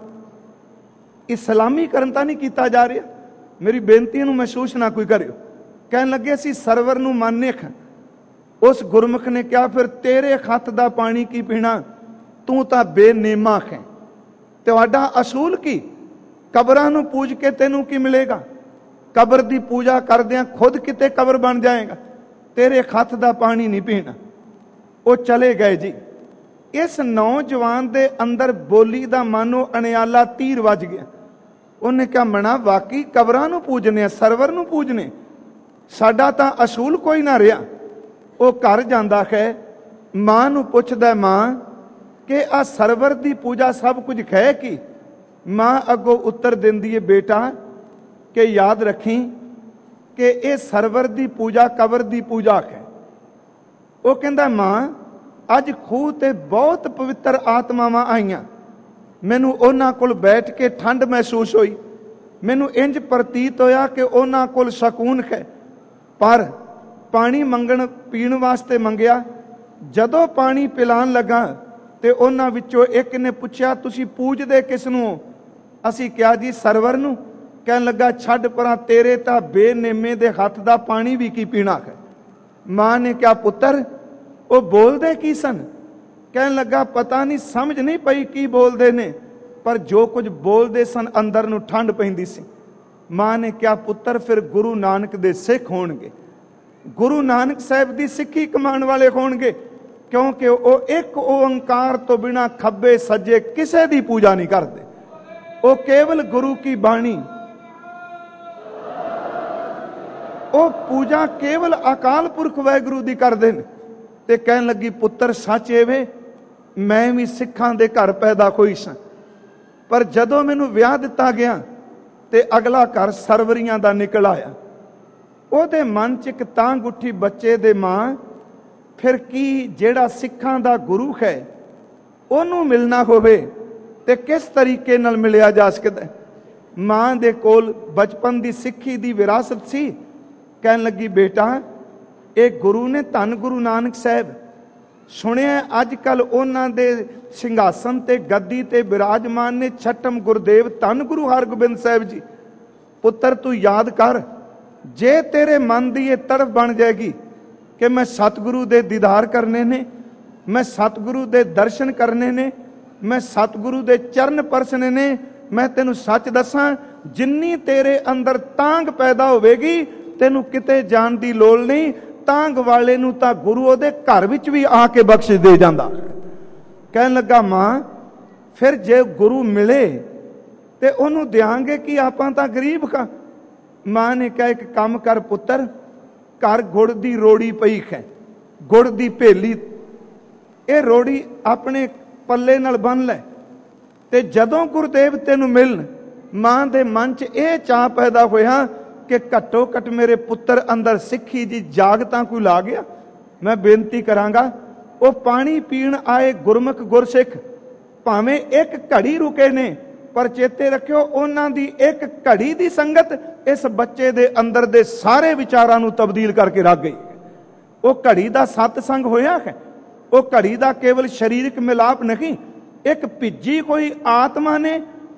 ਇਸਲਾਮੀਕਰਨ ਤਾਂ ਨਹੀਂ ਕੀਤਾ ਜਾ ਰਿਹਾ। ਮੇਰੀ ਬੇਨਤੀ ਨੂੰ ਮਹਿਸੂਸ ਨਾ ਕੋਈ ਕਰਿਓ। ਕਹਿਣ ਲੱਗੇ ਅਸੀਂ ਸਰਵਰ ਨੂੰ ਮੰਨਦੇ ਹਾਂ। ਉਸ ਗੁਰਮੁਖ ਨੇ ਕਿਹਾ, ਫਿਰ ਤੇਰੇ ਹੱਥ ਦਾ ਪਾਣੀ ਕੀ ਪੀਣਾ, ਤੂੰ ਤਾਂ ਬੇਨੇਮਾ ਹੈ। ਤੁਹਾਡਾ ਅਸੂਲ ਕੀ, ਕਬਰਾਂ ਨੂੰ ਪੂਜ ਕੇ ਤੈਨੂੰ ਕੀ ਮਿਲੇਗਾ। ਕਬਰ ਦੀ ਪੂਜਾ ਕਰਦਿਆਂ ਖੁਦ ਕਿਤੇ ਕਬਰ ਬਣ ਜਾਏਗਾ। ਤੇਰੇ ਹੱਥ ਦਾ ਪਾਣੀ ਨਹੀਂ ਪੀਣਾ। ਉਹ ਚਲੇ ਗਏ ਜੀ। ਇਸ ਨੌਜਵਾਨ ਦੇ ਅੰਦਰ ਬੋਲੀ ਦਾ ਮਾਨੋ ਅਣਿਆਲਾ ਤੀਰ ਵੱਜ ਗਿਆ। ਉਹਨੇ ਕਿਹਾ, ਮਣਾ ਵਾਕਈ ਕਬਰਾਂ ਨੂੰ ਪੂਜਨੇ, ਸਰਵਰ ਨੂੰ ਪੂਜਨੇ, ਸਾਡਾ ਤਾਂ ਅਸੂਲ ਕੋਈ ਨਾ ਰਿਹਾ। ਉਹ ਘਰ ਜਾਂਦਾ ਹੈ, ਮਾਂ ਨੂੰ ਪੁੱਛਦਾ, ਮਾਂ ਕਿ ਆ ਸਰਵਰ ਦੀ ਪੂਜਾ ਸਭ ਕੁਝ ਹੈ ਕੀ। ਮਾਂ ਅੱਗੋਂ ਉੱਤਰ ਦਿੰਦੀ ਹੈ, ਬੇਟਾ ਕਿ ਯਾਦ ਰੱਖੀ ਕਿ ਇਹ ਸਰਵਰ ਦੀ ਪੂਜਾ ਕਬਰ ਦੀ ਪੂਜਾ ਹੈ। ਉਹ ਕਹਿੰਦਾ, ਮਾਂ ਅੱਜ ਖੂਹ ਤੇ ਬਹੁਤ ਪਵਿੱਤਰ ਆਤਮਾਵਾਂ ਆਈਆਂ, ਮੈਨੂੰ ਉਹਨਾਂ ਕੋਲ ਬੈਠ ਕੇ ਠੰਡ ਮਹਿਸੂਸ ਹੋਈ। ਮੈਨੂੰ ਇੰਜ ਪ੍ਰਤੀਤ ਹੋਇਆ ਕਿ ਉਹਨਾਂ ਕੋਲ ਸਕੂਨ ਹੈ। ਪਰ ਪਾਣੀ ਮੰਗਣ ਪੀਣ ਵਾਸਤੇ ਮੰਗਿਆ, ਜਦੋਂ ਪਾਣੀ ਪਿਲਾਉਣ ਲੱਗਾ ਤੇ ਉਹਨਾਂ ਵਿੱਚੋਂ ਇੱਕ ਨੇ ਪੁੱਛਿਆ, ਤੁਸੀਂ ਪੂਜਦੇ ਕਿਸ ਨੂੰ? ਅਸੀਂ ਕਿਹਾ ਜੀ ਸਰਵਰ ਨੂੰ। ਕਹਿਣ ਲੱਗਾ, ਛੱਡ ਪਰਾਂ, ਤੇਰੇ ਤਾਂ ਬੇਨੇਮੇ ਦੇ ਹੱਥ ਦਾ ਪਾਣੀ ਵੀ ਕੀ ਪੀਣਾ ਹੈ। ਮਾਂ ਨੇ ਕਿਹਾ, ਪੁੱਤਰ ਉਹ ਬੋਲਦੇ ਕੀ ਸਨ? ਕਹਿਣ ਲੱਗਾ, ਪਤਾ ਨਹੀਂ, ਸਮਝ ਨਹੀਂ ਪਈ ਕੀ ਬੋਲਦੇ ਨੇ, ਪਰ ਜੋ ਕੁਝ ਬੋਲਦੇ ਸਨ ਅੰਦਰ ਨੂੰ ਠੰਡ ਪੈਂਦੀ ਸੀ। ਮਾਂ ਨੇ ਕਿਹਾ, ਪੁੱਤਰ ਫਿਰ ਗੁਰੂ ਨਾਨਕ ਦੇ ਸਿੱਖ ਹੋਣਗੇ, ਗੁਰੂ ਨਾਨਕ ਸਾਹਿਬ ਦੀ ਸਿੱਖੀ ਕਮਾਉਣ ਵਾਲੇ ਹੋਣਗੇ, ਕਿਉਂਕਿ ਉਹ ਇੱਕ ਓੰਕਾਰ ਤੋਂ ਬਿਨਾਂ ਖੱਬੇ ਸੱਜੇ ਕਿਸੇ ਦੀ ਪੂਜਾ ਨਹੀਂ ਕਰਦੇ। ਉਹ ਕੇਵਲ ਗੁਰੂ ਕੀ ਬਾਣੀ, ਉਹ ਪੂਜਾ ਕੇਵਲ ਅਕਾਲ ਪੁਰਖ ਵਾਹਿਗੁਰੂ ਦੀ ਕਰਦੇ ਨੇ। ਤੇ ਕਹਿਣ ਲੱਗੀ, ਪੁੱਤਰ ਸੱਚ ਏਵੇਂ, ਮੈਂ ਵੀ ਸਿੱਖਾਂ ਦੇ ਘਰ ਪੈਦਾ ਹੋਈ ਸਾਂ, ਪਰ ਜਦੋਂ ਮੈਨੂੰ ਵਿਆਹ ਦਿੱਤਾ ਗਿਆ ਤੇ ਅਗਲਾ ਘਰ ਸਰਵਰੀਆਂ ਦਾ ਨਿਕਲ ਆਇਆ। ਉਹਦੇ ਮਨ 'ਚ ਇੱਕ ਤਾਂਘ ਉੱਠੀ, ਬੱਚੇ ਦੇ ਮਾਂ ਫਿਰ ਕੀ ਜਿਹੜਾ ਸਿੱਖਾਂ ਦਾ ਗੁਰੂ ਹੈ ਉਹਨੂੰ ਮਿਲਣਾ ਹੋਵੇ ਤੇ ਕਿਸ ਤਰੀਕੇ ਨਾਲ ਮਿਲਿਆ ਜਾ ਸਕਦਾ? ਮਾਂ ਦੇ ਕੋਲ ਬਚਪਨ ਦੀ ਸਿੱਖੀ ਦੀ ਵਿਰਾਸਤ ਸੀ। ਕਹਿਣ ਲੱਗੀ, ਬੇਟਾ ਇਹ ਗੁਰੂ ਨੇ, ਧੰਨ ਗੁਰੂ ਨਾਨਕ ਸਾਹਿਬ। ਸੁਣਿਆ ਅੱਜ ਕੱਲ ਉਹਨਾਂ ਦੇ ਸਿੰਘਾਸਨ ਤੇ ਗੱਦੀ ਤੇ ਬਿਰਾਜਮਾਨ ਨੇ ਛਟਮ ਗੁਰਦੇਵ ਧੰਨ ਗੁਰੂ ਹਰਗੋਬਿੰਦ ਸਾਹਿਬ ਜੀ। ਪੁੱਤਰ ਤੂੰ ਯਾਦ ਕਰ, ਜੇ ਤੇਰੇ ਮਨ ਦੀ ਇਹ ਤੜਫ ਬਣ ਜਾਏਗੀ ਕਿ ਮੈਂ ਸਤਿਗੁਰੂ ਦੇ ਦੀਦਾਰ ਕਰਨੇ ਨੇ, ਮੈਂ ਸਤਿਗੁਰੂ ਦੇ ਦਰਸ਼ਨ ਕਰਨੇ ਨੇ, ਮੈਂ ਸਤਿਗੁਰੂ ਦੇ ਚਰਨ ਪਰਸਣੇ ਨੇ, ਮੈਂ ਤੈਨੂੰ ਸੱਚ ਦੱਸਾਂ, ਜਿੰਨੀ ਤੇਰੇ ਅੰਦਰ ਤਾਂਘ ਪੈਦਾ ਹੋਵੇਗੀ ਤੈਨੂੰ ਕਿਤੇ ਜਾਣ ਦੀ ਲੋੜ ਨਹੀਂ। ਤਾਂਘ ਵਾਲੇ ਨੂੰ ਤਾਂ ਗੁਰੂ ਉਹਦੇ ਘਰ ਵਿੱਚ ਵੀ ਆ ਕੇ ਬਖਸ਼ਿਸ਼ ਦੇ ਜਾਂਦਾ। ਕਹਿਣ ਲੱਗਾ, ਮਾਂ ਫਿਰ ਜੇ ਗੁਰੂ ਮਿਲੇ ਤੇ ਉਹਨੂੰ ਦਿਆਂਗੇ ਕਿ ਆਪਾਂ ਤਾਂ ਗਰੀਬ ਖਾਂ। ਮਾਂ ਨੇ ਕਿਹਾ, ਇੱਕ ਕੰਮ ਕਰ ਪੁੱਤਰ, ਘਰ ਗੁੜ ਦੀ ਰੋੜੀ ਪਈ ਹੈ, ਗੁੜ ਦੀ ਭੇਲੀ, ਇਹ ਰੋੜੀ ਆਪਣੇ ਪੱਲੇ ਨਾਲ ਬੰਨ ਲੈ, ਤੇ ਜਦੋਂ ਗੁਰਦੇਵ ਤੈਨੂੰ ਮਿਲਣ, ਮਾਂ ਦੇ ਮਨ 'ਚ ਇਹ ਚਾਅ ਪੈਦਾ ਹੋਇਆ ਕਿ ਘੱਟੋ ਘੱਟ ਮੇਰੇ ਪੁੱਤਰ ਅੰਦਰ ਸਿੱਖੀ ਦੀ ਜਾਗ ਤਾਂ ਕੋਈ ਲਾ ਗਿਆ। ਮੈਂ ਬੇਨਤੀ ਕਰਾਂਗਾ, ਉਹ ਪਾਣੀ ਪੀਣ ਆਏ ਗੁਰਮੁਖ ਗੁਰਸਿੱਖ ਭਾਵੇਂ ਇੱਕ ਘੜੀ ਰੁਕੇ ਨੇ, ਪਰ ਚੇਤੇ ਰੱਖਿਓ ਉਹਨਾਂ ਦੀ ਇੱਕ ਘੜੀ ਦੀ ਸੰਗਤ ਇਸ ਬੱਚੇ ਦੇ ਅੰਦਰ ਦੇ ਸਾਰੇ ਵਿਚਾਰਾਂ ਨੂੰ ਤਬਦੀਲ ਕਰਕੇ ਰੱਖ ਗਈ। ਉਹ ਘੜੀ ਦਾ ਸਤਸੰਗ ਹੋਇਆ ਹੈ, ਉਹ ਘੜੀ ਦਾ ਕੇਵਲ ਸਰੀਰਕ ਮਿਲਾਪ ਨਹੀਂ, ਇੱਕ ਭਿੱਜੀ ਕੋਈ ਆਤਮਾ ਨੇ,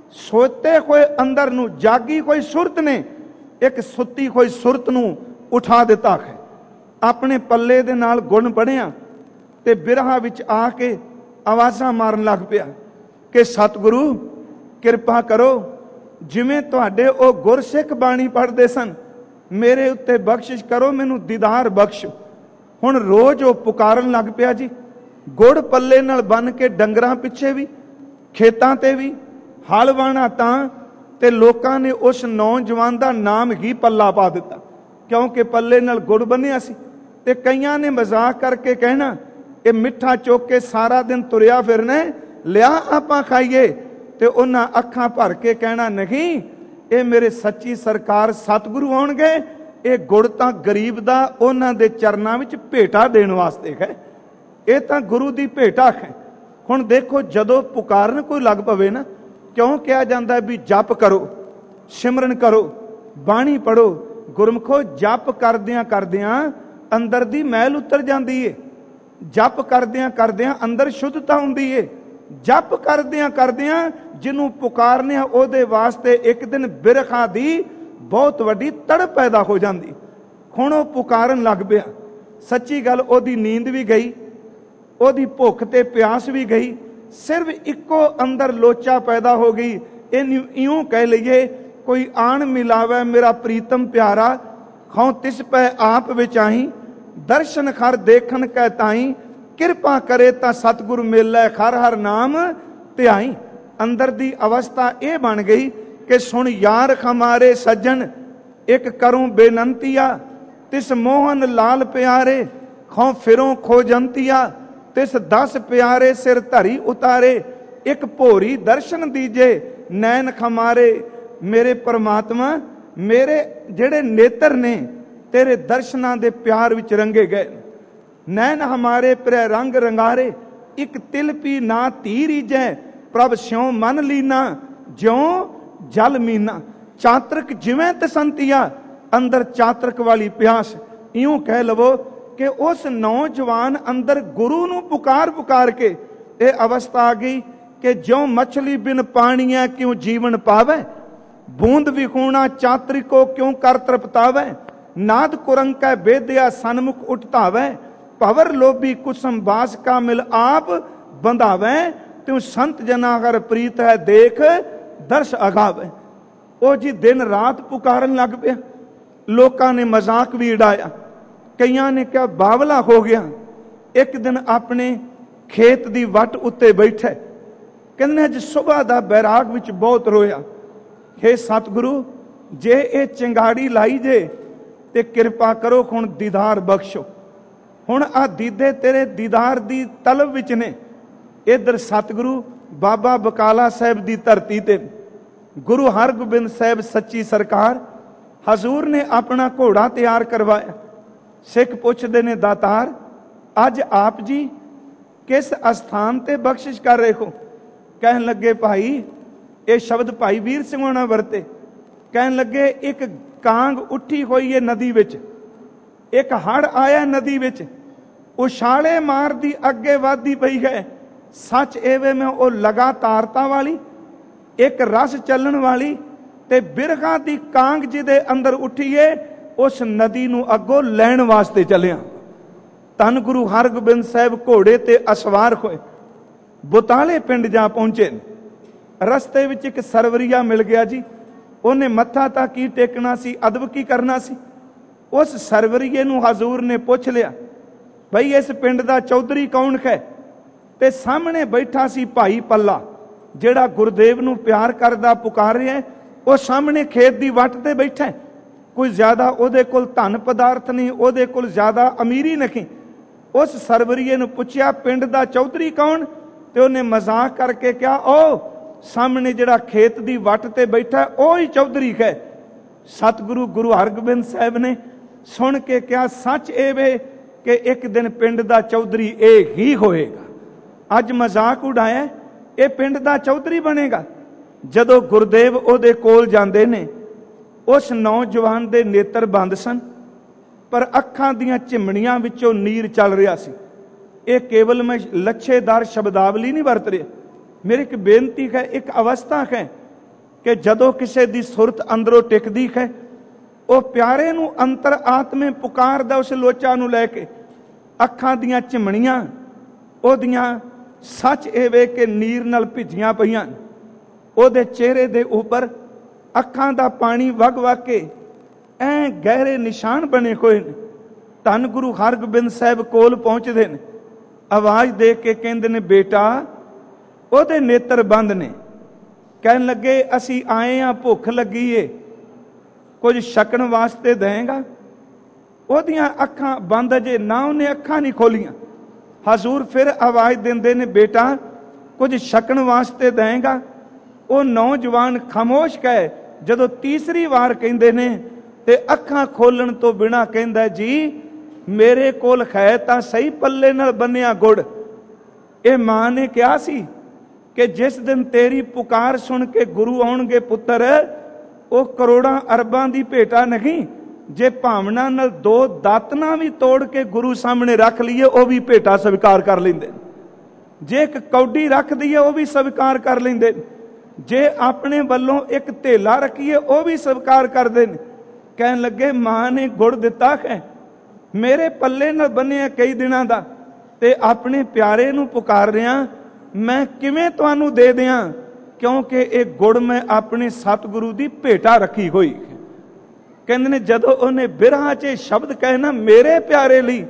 ਸੋਤੇ ਹੋਏ ਅੰਦਰ ਨੂੰ ਜਾਗੀ ਕੋਈ ਸੁਰਤ ਨੇ ਇੱਕ ਸੁੱਤੀ ਹੋਈ ਸੁਰਤ ਨੂੰ ਉਠਾ ਦਿੱਤਾ ਹੈ। ਆਪਣੇ ਪੱਲੇ ਦੇ ਨਾਲ ਗੁਣ ਬਣਿਆ ਤੇ ਬਿਰਹਾ ਵਿੱਚ ਆ ਕੇ ਆਵਾਜ਼ਾਂ ਮਾਰਨ ਲੱਗ ਪਿਆ ਕਿ ਸਤਿਗੁਰੂ ਕਿਰਪਾ ਕਰੋ, ਜਿਵੇਂ ਤੁਹਾਡੇ ਉਹ ਗੁਰਸਿੱਖ ਬਾਣੀ ਪੜ੍ਹਦੇ ਸਨ, ਮੇਰੇ ਉੱਤੇ ਬਖਸ਼ਿਸ਼ ਕਰੋ, ਮੈਨੂੰ ਦੀਦਾਰ ਬਖਸ਼। ਹੁਣ ਰੋਜ਼ ਉਹ ਪੁਕਾਰਨ ਲੱਗ ਪਿਆ ਜੀ। ਗੁੜ ਪੱਲੇ ਨਾਲ ਬੰਨ ਕੇ ਡੰਗਰਾਂ ਪਿੱਛੇ ਵੀ, ਖੇਤਾਂ ਤੇ ਵੀ, ਹਲ ਵਾਹਣਾ ਤਾਂ, ਤੇ ਲੋਕਾਂ ਨੇ ਉਸ ਨੌਜਵਾਨ ਦਾ ਨਾਮ ਹੀ ਪੱਲਾ ਪਾ ਦਿੱਤਾ, ਕਿਉਂਕਿ ਪੱਲੇ ਨਾਲ ਗੁੜ ਬੰਨਿਆ ਸੀ। ਤੇ ਕਈਆਂ ਨੇ ਮਜ਼ਾਕ ਕਰਕੇ ਕਹਿਣਾ, ਇਹ ਮਿੱਠਾ ਚੁੱਕ ਕੇ ਸਾਰਾ ਦਿਨ ਤੁਰਿਆ ਫਿਰਨਾ, ਲਿਆ ਆਪਾਂ ਖਾਈਏ। ਤੇ ਉਹਨਾਂ ਅੱਖਾਂ ਭਰ ਕੇ ਕਹਿਣਾ, ਨਹੀਂ, ਇਹ ਮੇਰੇ ਸੱਚੀ ਸਰਕਾਰ ਸਤਿਗੁਰੂ ਆਉਣਗੇ, ਇਹ ਗੁੜ ਤਾਂ ਗਰੀਬ ਦਾ ਉਹਨਾਂ ਦੇ ਚਰਨਾਂ ਵਿੱਚ ਭੇਟਾ ਦੇਣ ਵਾਸਤੇ ਹੈ, ਇਹ ਤਾਂ ਗੁਰੂ ਦੀ ਭੇਟਾ ਹੈ। ਹੁਣ ਦੇਖੋ, ਜਦੋਂ ਪੁਕਾਰਨ ਕੋਈ ਲੱਗ ਪਵੇ ਨਾ, ਕਿਉਂ ਕਿਹਾ ਜਾਂਦਾ ਵੀ ਜਪ ਕਰੋ, ਸਿਮਰਨ ਕਰੋ, ਬਾਣੀ ਪੜੋ। ਗੁਰਮਖੋ, ਜਪ ਕਰਦਿਆਂ ਕਰਦਿਆਂ ਅੰਦਰ ਦੀ ਮੈਲ ਉਤਰ ਜਾਂਦੀ ਏ, ਜਪ ਕਰਦਿਆਂ ਕਰਦਿਆਂ ਅੰਦਰ ਸ਼ੁੱਧਤਾ ਹੁੰਦੀ ਏ। ਜਪ ਕਰਦਿਆਂ ਕਰਦਿਆਂ ਜਿਹਨੂੰ ਪੁਕਾਰਨੇ ਆ ਉਹਦੇ ਵਾਸਤੇ ਇੱਕ ਦਿਨ ਬਿਰਖਾ ਦੀ ਬਹੁਤ ਵੱਡੀ ਤੜਪ ਪੈਦਾ ਹੋ ਜਾਂਦੀ। ਹੁਣ ਉਹ ਪੁਕਾਰਨ ਲੱਗ ਪਿਆ, ਸੱਚੀ ਗੱਲ, ਉਹਦੀ ਨੀਂਦ ਵੀ ਗਈ, ਉਹਦੀ ਭੁੱਖ ਤੇ ਪਿਆਸ ਵੀ ਗਈ, ਸਿਰਫ ਇੱਕੋ ਅੰਦਰ ਲੋਚਾ ਪੈਦਾ ਹੋ ਗਈ। ਇਹਨੂੰ ਇਉਂ ਕਹਿ ਲਈਏ, ਕੋਈ ਆਣ ਮਿਲਾਵੇ ਮੇਰਾ ਪ੍ਰੀਤਮ ਪਿਆਰਾ, ਖਾਂ ਤਿਸ ਪੈ ਆਪ ਵਿਚਾਹੀ, ਦਰਸ਼ਨ ਖਰ ਦੇਖਣ ਕੈ ਤਾਈ, ਕਿਰਪਾ ਕਰੇ ਤਾਂ ਸਤਿਗੁਰ ਮੇਲੇ ਖਰ ਹਰ ਨਾਮ ਧਿਆਈ। ਅੰਦਰ ਦੀ ਅਵਸਥਾ ਇਹ ਬਣ ਗਈ ਕਿ ਸੁਣ ਯਾਰ ਖਮਾਰੇ ਸੱਜਣ, ਇੱਕ ਕਰੂੰ ਬੇਨੰਤੀਆ, ਤਿਸ ਮੋਹਨ ਲਾਲ ਪਿਆਰੇ, ਖਾਂ ਫਿਰੋਂ ਖੋਜੰਤੀਆ, ਤਿਸ ਦਸ ਪਿਆਰੇ ਸਿਰ ਧਰੀ ਉਤਾਰੇ, ਇੱਕ ਭੋਰੀ ਦਰਸ਼ਨ ਦੀਜੇ ਨੈਣ ਖਮਾਰੇ। ਮੇਰੇ ਪਰਮਾਤਮਾ, ਮੇਰੇ ਜਿਹੜੇ ਨੇਤਰ ਨੇ ਤੇਰੇ ਦਰਸ਼ਨਾਂ ਦੇ ਪਿਆਰ ਵਿੱਚ ਰੰਗੇ ਗਏ। ਨੈਣ ਹਮਾਰੇ ਪ੍ਰੇ ਰੰਗ ਰੰਗਾਰੇ, ਇੱਕ ਤਿਲ ਪੀ ਨਾ ਧੀ ਰੀਜੈ, ਪ੍ਰਭ ਸਿਉ ਮਨ ਲੀਨਾ, ਜਿਉ ਜਲ ਮੀਨਾ। ਚਾਤਰਕ ਜਿਵੇਂ ਤਸੰਤੀਆ, ਅੰਦਰ ਚਾਤਰਕ ਵਾਲੀ ਪਿਆਸ। ਇਉਂ ਕਹਿ ਲਵੋ ਕਿ ਉਸ ਨੌਜਵਾਨ ਅੰਦਰ ਗੁਰੂ ਨੂੰ ਪੁਕਾਰ ਪੁਕਾਰ ਕੇ ये अवस्था आ गई कि ज्यों मछली बिन पानिया क्यों जीवन पावे, बूंद विखूणा चात्रिको क्यों कर तृपतावे, नाद कुरंक बेदया सन्मुख उठतावे, पवर लोभी कुसम बास का मिल आप बंधावे, त्यों संत जना अगर प्रीत है देख दर्श अगावे। ओ जी दिन रात पुकारन लग पिया, लोकां ने मजाक भी उड़ाया, कईयां ने क्या बावला हो गया। एक दिन अपने खेत दी वट उत्ते बैठे, कहने अज सुबह दा बैराग विच बहुत रोया, हे सतगुरु जे ये चिंगाड़ी लाई जे ते किरपा करो हुण दीदार बख्शो। हुण आ दीदे तेरे दीदार दी तलब विच ने। इधर सतगुरु बाबा बकाला साहब दी धरती ते गुरु हरगोबिंद साहब सच्ची सरकार हजूर ने अपना घोड़ा तैयार करवाया। सिख पुछदे ने दातार अज आप जी किस स्थान ते बख्शिश कर रहे हो? कहन लगे भाई ये शब्द भाई वीर सिंह होना वरते। कहन लगे एक कांग उठी हुई है नदी विच, एक हड़ आया नदी विच, उछाले मार दी अगे वादी पई है। सच एवे में वो लगातारता वाली एक रस चलन वाली ते बिरखा दी कांग जिदे अंदर उठीए उस नदी नू अगों लैण वास्ते चलिया। धन गुरु हरगोबिंद साहब घोड़े ते असवार होए, बुताले पिंड जा पहुंचे। रस्ते विच एक सरवरिया मिल गया जी, उन्हें मत्था तां की टेकना सी, अदब की करना सी। उस सरवरीए नू हजूर ने पुछ लिया भाई इस पिंड दा चौधरी कौन है? ते सामने बैठा सी भाई पल्ला, जेड़ा गुरुदेव नू प्यार करदा पुकार रहा है। वो सामने खेत दी वट ते बैठा है, कोई ज्यादा ओदे कोल धन पदार्थ नहीं, ओदे कोल ज्यादा अमीरी नहीं। उस सरवरीए नू पुछया पिंड दा चौधरी कौन? ते उन्हें मजाक करके क्या ओ सामने जेड़ा खेत दी वट ते बैठा है ओ ही चौधरी है। सतगुरु गुरु हरगोबिंद साहब ने सुन के क्या सच एवे कि एक दिन पिंड दा चौधरी ए ही होएगा। अज मजाक उड़ाया ये पिंड दा चौधरी बनेगा। जदों गुरुदेव ओदे कोल जांदे ने, उस नौजवान दे नेत्र बंद सन, पर अखां दियां चिमणियां विचों नीर चल रहा सी। ये केवल मैं लच्छेदार शब्दावली नहीं वरत रहा, मेरी एक बेनती है, एक अवस्था है कि जदों किसी दी सुरत अंदरों टिकदी है, वो प्यारे नू अंतर आत्मे पुकारदा उस लोचा नू लैके। अखां दियां चिमणियां ओदियां सच एवे कि नीर नाल भिजियां पईयां, ओदे चेहरे दे उपर अखां दा पानी वग वग के ऐ गहरे निशान बने हुए ने। धन गुरु हरगोबिंद साहब कोल पहुंचदे ने, आवाज दे के कहंदे ने बेटा ओदे नेत्र बंद ने। कहन लगे असी आए हां, भुख लगी है, कुछ छकण वास्ते देंगा? ओदियां अखां बंद अजे ना, उन्हें अखां नहीं खोलियां। हजूर फिर आवाज देंदे ने बेटा कुछ छकण वास्ते देंगा? वो नौजवान खामोश कहे। जदों तीसरी बार कहंदे ने ते अखां खोलण तो बिना कहंदा जी मेरे कोल है तां सही पल्ले नाल बन्निया गुड़। ये मां ने कहा सी कि जिस दिन तेरी पुकार सुन के गुरु आउणगे पुत्र, वो करोड़ां अरबां दी भेटा नहीं, जे भावना नाल दो दातना भी तोड़ के गुरु सामने रख लीए वो भी भेटा स्वीकार कर लेंदे। जे एक कौडी रख दईए वो भी स्वीकार कर लेंदे। जे अपने वालों एक धेला रखीए वो भी स्वीकार कर दे। कहन लगे मां ने गुड़ दिता है, मेरे पल्ले नाल बन्निया कई दिनां दा, ते अपने प्यारे नू पुकार रहा, मैं किवें तुहानू दे दियां? क्योंकि एक गुड़ मैं अपने सतगुरु दी भेटा रखी हुई। कहंदे ने जदों उन्हें बिरहा च शब्द कहे ना मेरे प्यारे लई,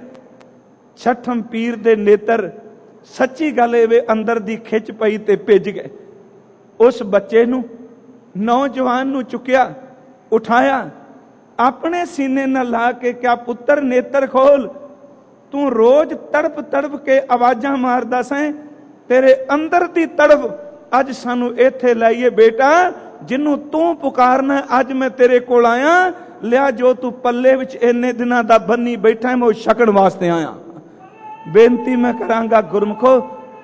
छठम पीर दे नेत्र सच्ची गल एवे अंदर दी खिच पई ते भिज गए। उस बच्चे नू नौजवान नू चुकिया, उठाया, अपने सीने नाल ला के क्या पुत्र नेत्र खोल, तू रोज तड़प तड़प के आवाजां मारदा सैं, तेरे अंदर दी तड़प अज सानू इत्थे लाइए बेटा, जिन्नू तू पुकारना अज मैं तेरे कोल आया, लिया जो तू पल्ले विच इन्ने दिनां दा बन्नी बैठा है मैं छकण वास्ते आया। बेनती मैं करांगा गुरमुखो,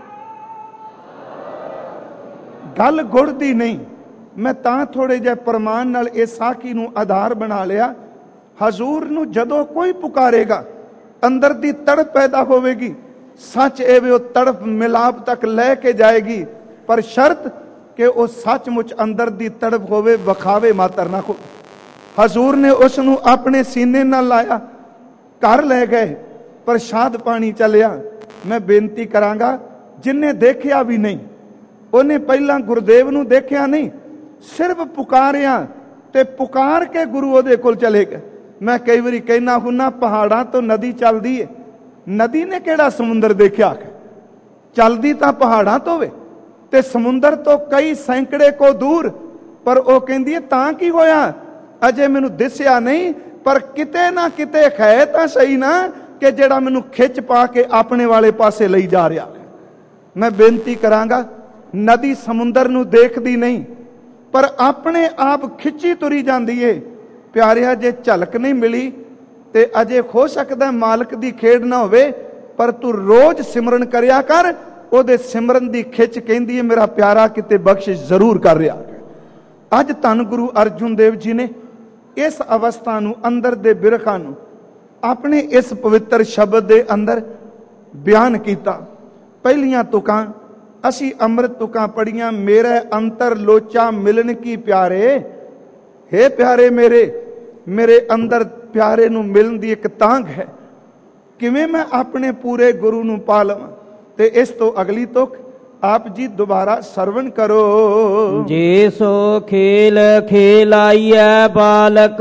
गल गुड़ दी नहीं, मैं तां थोड़े जे प्रमाण नाल इस साखी नू आधार बना लिया। हजूर नू जदों कोई पुकारेगा अंदर दी तड़प पैदा होवेगी, सच ए वे तड़प मिलाप तक लैके जाएगी, पर शर्त कि वो सचमुच अंदर दी तड़प होवे, विखावे मातर ना हो। हजूर ने उसनू अपने सीने नाल लाया, घर लै गए, प्रसाद पानी चलिया। मैं बेनती करांगा, जिन्हें देखिया भी नहीं, उन्हें पहला गुरुदेव नू देखिया नहीं, सिर्फ पुकारिया ते पुकार के गुरु ओदे कोल चले गए। मैं कई बारी कहना हुन्ना, पहाड़ां तो नदी चलदी है, नदी ने केड़ा समुंदर देखिया? चलदी तां पहाड़ां तो वे ते समुंदर तो कई सैकड़े को दूर, पर वो कहंदी है तां की होया, अजे मैनू दिसिया नहीं, पर किते ना किते है तां सही ना कि जेड़ा मैनू खिच पा के अपने वाले पासे लई जा रहा। मैं बेनती करांगा, नदी समुंदर नू देखदी नहीं, पर अपने आप खिची तुरी जाती है। प्यारिया, जे झलक नहीं मिली ते अजे हो सकता मालिक दी खेड ना होवे, पर तू रोज सिमरन करिया कर, ओदे सिमरन दी खिच कहंदी है मेरा प्यारा किते बख्शिश जरूर कर रहा। अज धन गुरु अर्जुन देव जी ने इस अवस्था नू, अंदर दे बिरखा नू अपने इस पवित्र शब्द दे अंदर बयान किया। पहलियां तुकां असी अमृत तुकां पढ़ियां, मेरे अंतर लोचा मिलन की प्यारे। हे प्यारे मेरे, मेरे अंदर प्यारे नू मिलन दी एक तांग है, किवें मैं अपने पूरे गुरु नू पा लवां। ते इस तो अगली तुक आप जी दोबारा सरवण करो। जे सो खेल खेलाइया बालक,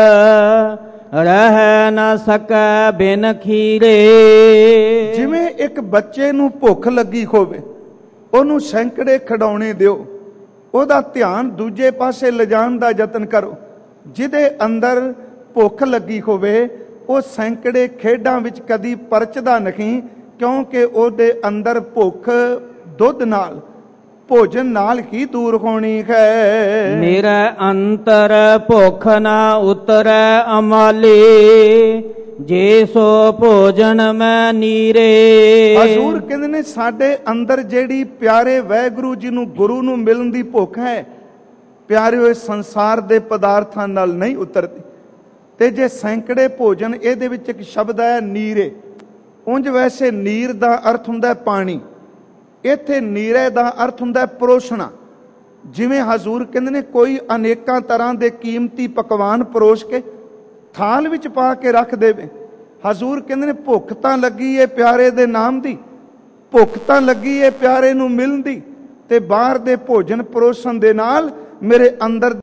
रह न सकै बिन खीरे। जिवें एक बच्चे नू भुख लगी होवे, ओनू सैकड़े खिडौणे दिओ, ओदा ध्यान दूजे पासे लिजाण दा यतन करो। जिदे अंदर भुख लगी होवे, वो सैकड़े खेडां विच कदी परचदा नहीं, क्योंकि ओदे अंदर भुख दुध नाल, भोजन नाल ही दूर होनी है। मेरा अंतर भुख ना उतरै अमाले, जे सो भोजन मैं नीरे। हजूर कहंदे ने साडे अंदर जेड़ी प्यारे वैगुरु जी नू गुरु नू मिलन दी भुख है, प्यारे संसार दे पदार्थां नाल नहीं उतरदी। ते जे सैकड़े भोजन, इहदे विच एक शब्द है नीरे। उंज वैसे नीर दा अर्थ हुंदा पानी, इत्थे नीरे दा अर्थ हुंदा परोसना। जिवें हजूर कहंदे ने कोई अनेकां तरह दे कीमती पकवान परोस के थाल विच पा के रख देवे। हजूर कहंदे ने भुख तां लगी है प्यारे दे नाम दी, भुख तां लगी है प्यारे नू मिलन दी, ते बाहर दे भोजन परोसन दे नाल मेरे अंदर